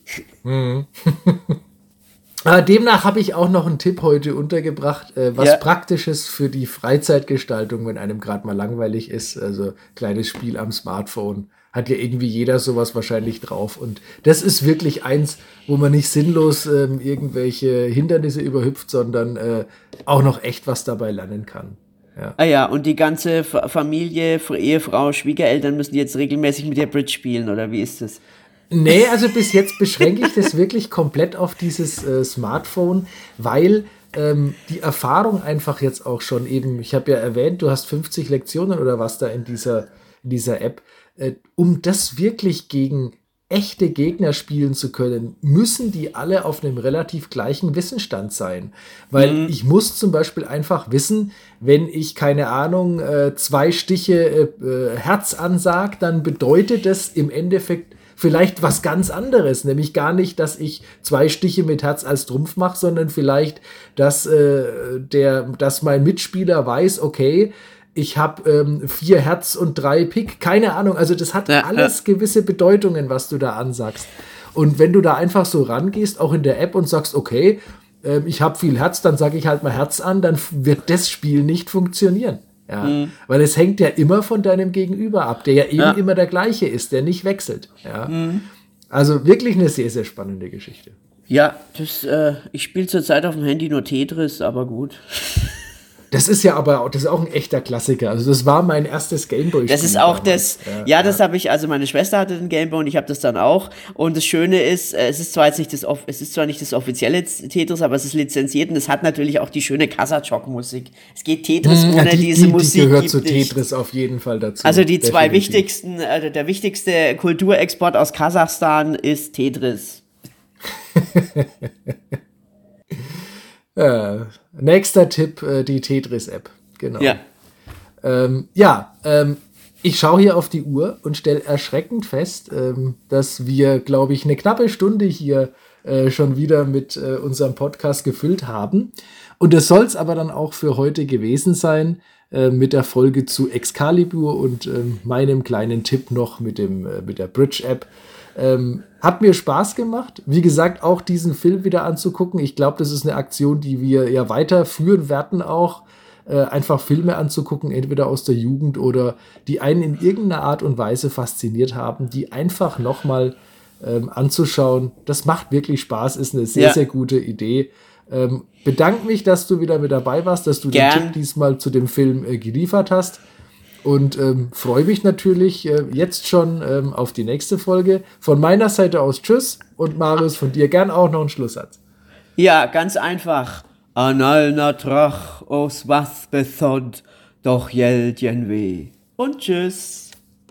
Demnach habe ich auch noch einen Tipp heute untergebracht, was Praktisches für die Freizeitgestaltung, wenn einem gerade mal langweilig ist. Also kleines Spiel am Smartphone. Hat ja irgendwie jeder sowas wahrscheinlich drauf. Und das ist wirklich eins, wo man nicht sinnlos irgendwelche Hindernisse überhüpft, sondern auch noch echt was dabei lernen kann. Ja. Ah ja, und die ganze Familie, Ehefrau, Schwiegereltern müssen jetzt regelmäßig mit der Bridge spielen, oder wie ist das? Nee, also bis jetzt beschränke ich das wirklich komplett auf dieses Smartphone, weil die Erfahrung einfach jetzt auch schon eben, ich habe ja erwähnt, du hast 50 Lektionen oder was da in dieser App, um das wirklich gegen echte Gegner spielen zu können, müssen die alle auf einem relativ gleichen Wissensstand sein. Weil ich muss zum Beispiel einfach wissen, wenn ich, keine Ahnung, 2 Stiche Herz ansage, dann bedeutet das im Endeffekt vielleicht was ganz anderes, nämlich gar nicht, dass ich 2 Stiche mit Herz als Trumpf mache, sondern vielleicht, dass mein Mitspieler weiß, okay, ich habe 4 Herz und 3 Pik, keine Ahnung, also das hat alles gewisse Bedeutungen, was du da ansagst. Und wenn du da einfach so rangehst, auch in der App und sagst, okay, ich habe viel Herz, dann sage ich halt mal Herz an, dann wird das Spiel nicht funktionieren. Ja, weil es hängt ja immer von deinem Gegenüber ab, der ja eben immer der gleiche ist, der nicht wechselt. Ja. Also wirklich eine sehr, sehr spannende Geschichte. Ja, ich spiele zurzeit auf dem Handy nur Tetris, aber gut. Das ist ja aber das ist auch ein echter Klassiker. Also das war mein erstes Gameboy-Spiel. Das ist auch das, das habe ich, also meine Schwester hatte den Gameboy und ich habe das dann auch. Und das Schöne ist, es ist zwar nicht das offizielle Tetris, aber es ist lizenziert und es hat natürlich auch die schöne Kasachok-Musik. Es geht Tetris ohne diese Musik. Die gehört zu Tetris auf jeden Fall dazu. Also die zwei wichtigsten, also der wichtigste Kulturexport aus Kasachstan ist Tetris. Nächster Tipp, die Tetris-App. Genau. Ich schaue hier auf die Uhr und stelle erschreckend fest, dass wir, glaube ich, eine knappe Stunde hier schon wieder mit unserem Podcast gefüllt haben. Und das soll es aber dann auch für heute gewesen sein, mit der Folge zu Excalibur und meinem kleinen Tipp noch mit der Bridge-App. Hat mir Spaß gemacht. Wie gesagt, auch diesen Film wieder anzugucken. Ich glaube, das ist eine Aktion, die wir ja weiterführen werden auch. Einfach Filme anzugucken, entweder aus der Jugend oder die einen in irgendeiner Art und Weise fasziniert haben, die einfach nochmal anzuschauen. Das macht wirklich Spaß, ist eine sehr, sehr gute Idee. Bedanke mich, dass du wieder mit dabei warst, dass du den Tipp diesmal zu dem Film geliefert hast. Und freue mich natürlich jetzt schon auf die nächste Folge. Von meiner Seite aus tschüss und Marius, von dir gern auch noch einen Schlusssatz. Ja, ganz einfach. An alner Trach aus was bethod, doch jeltjen weh. Und tschüss.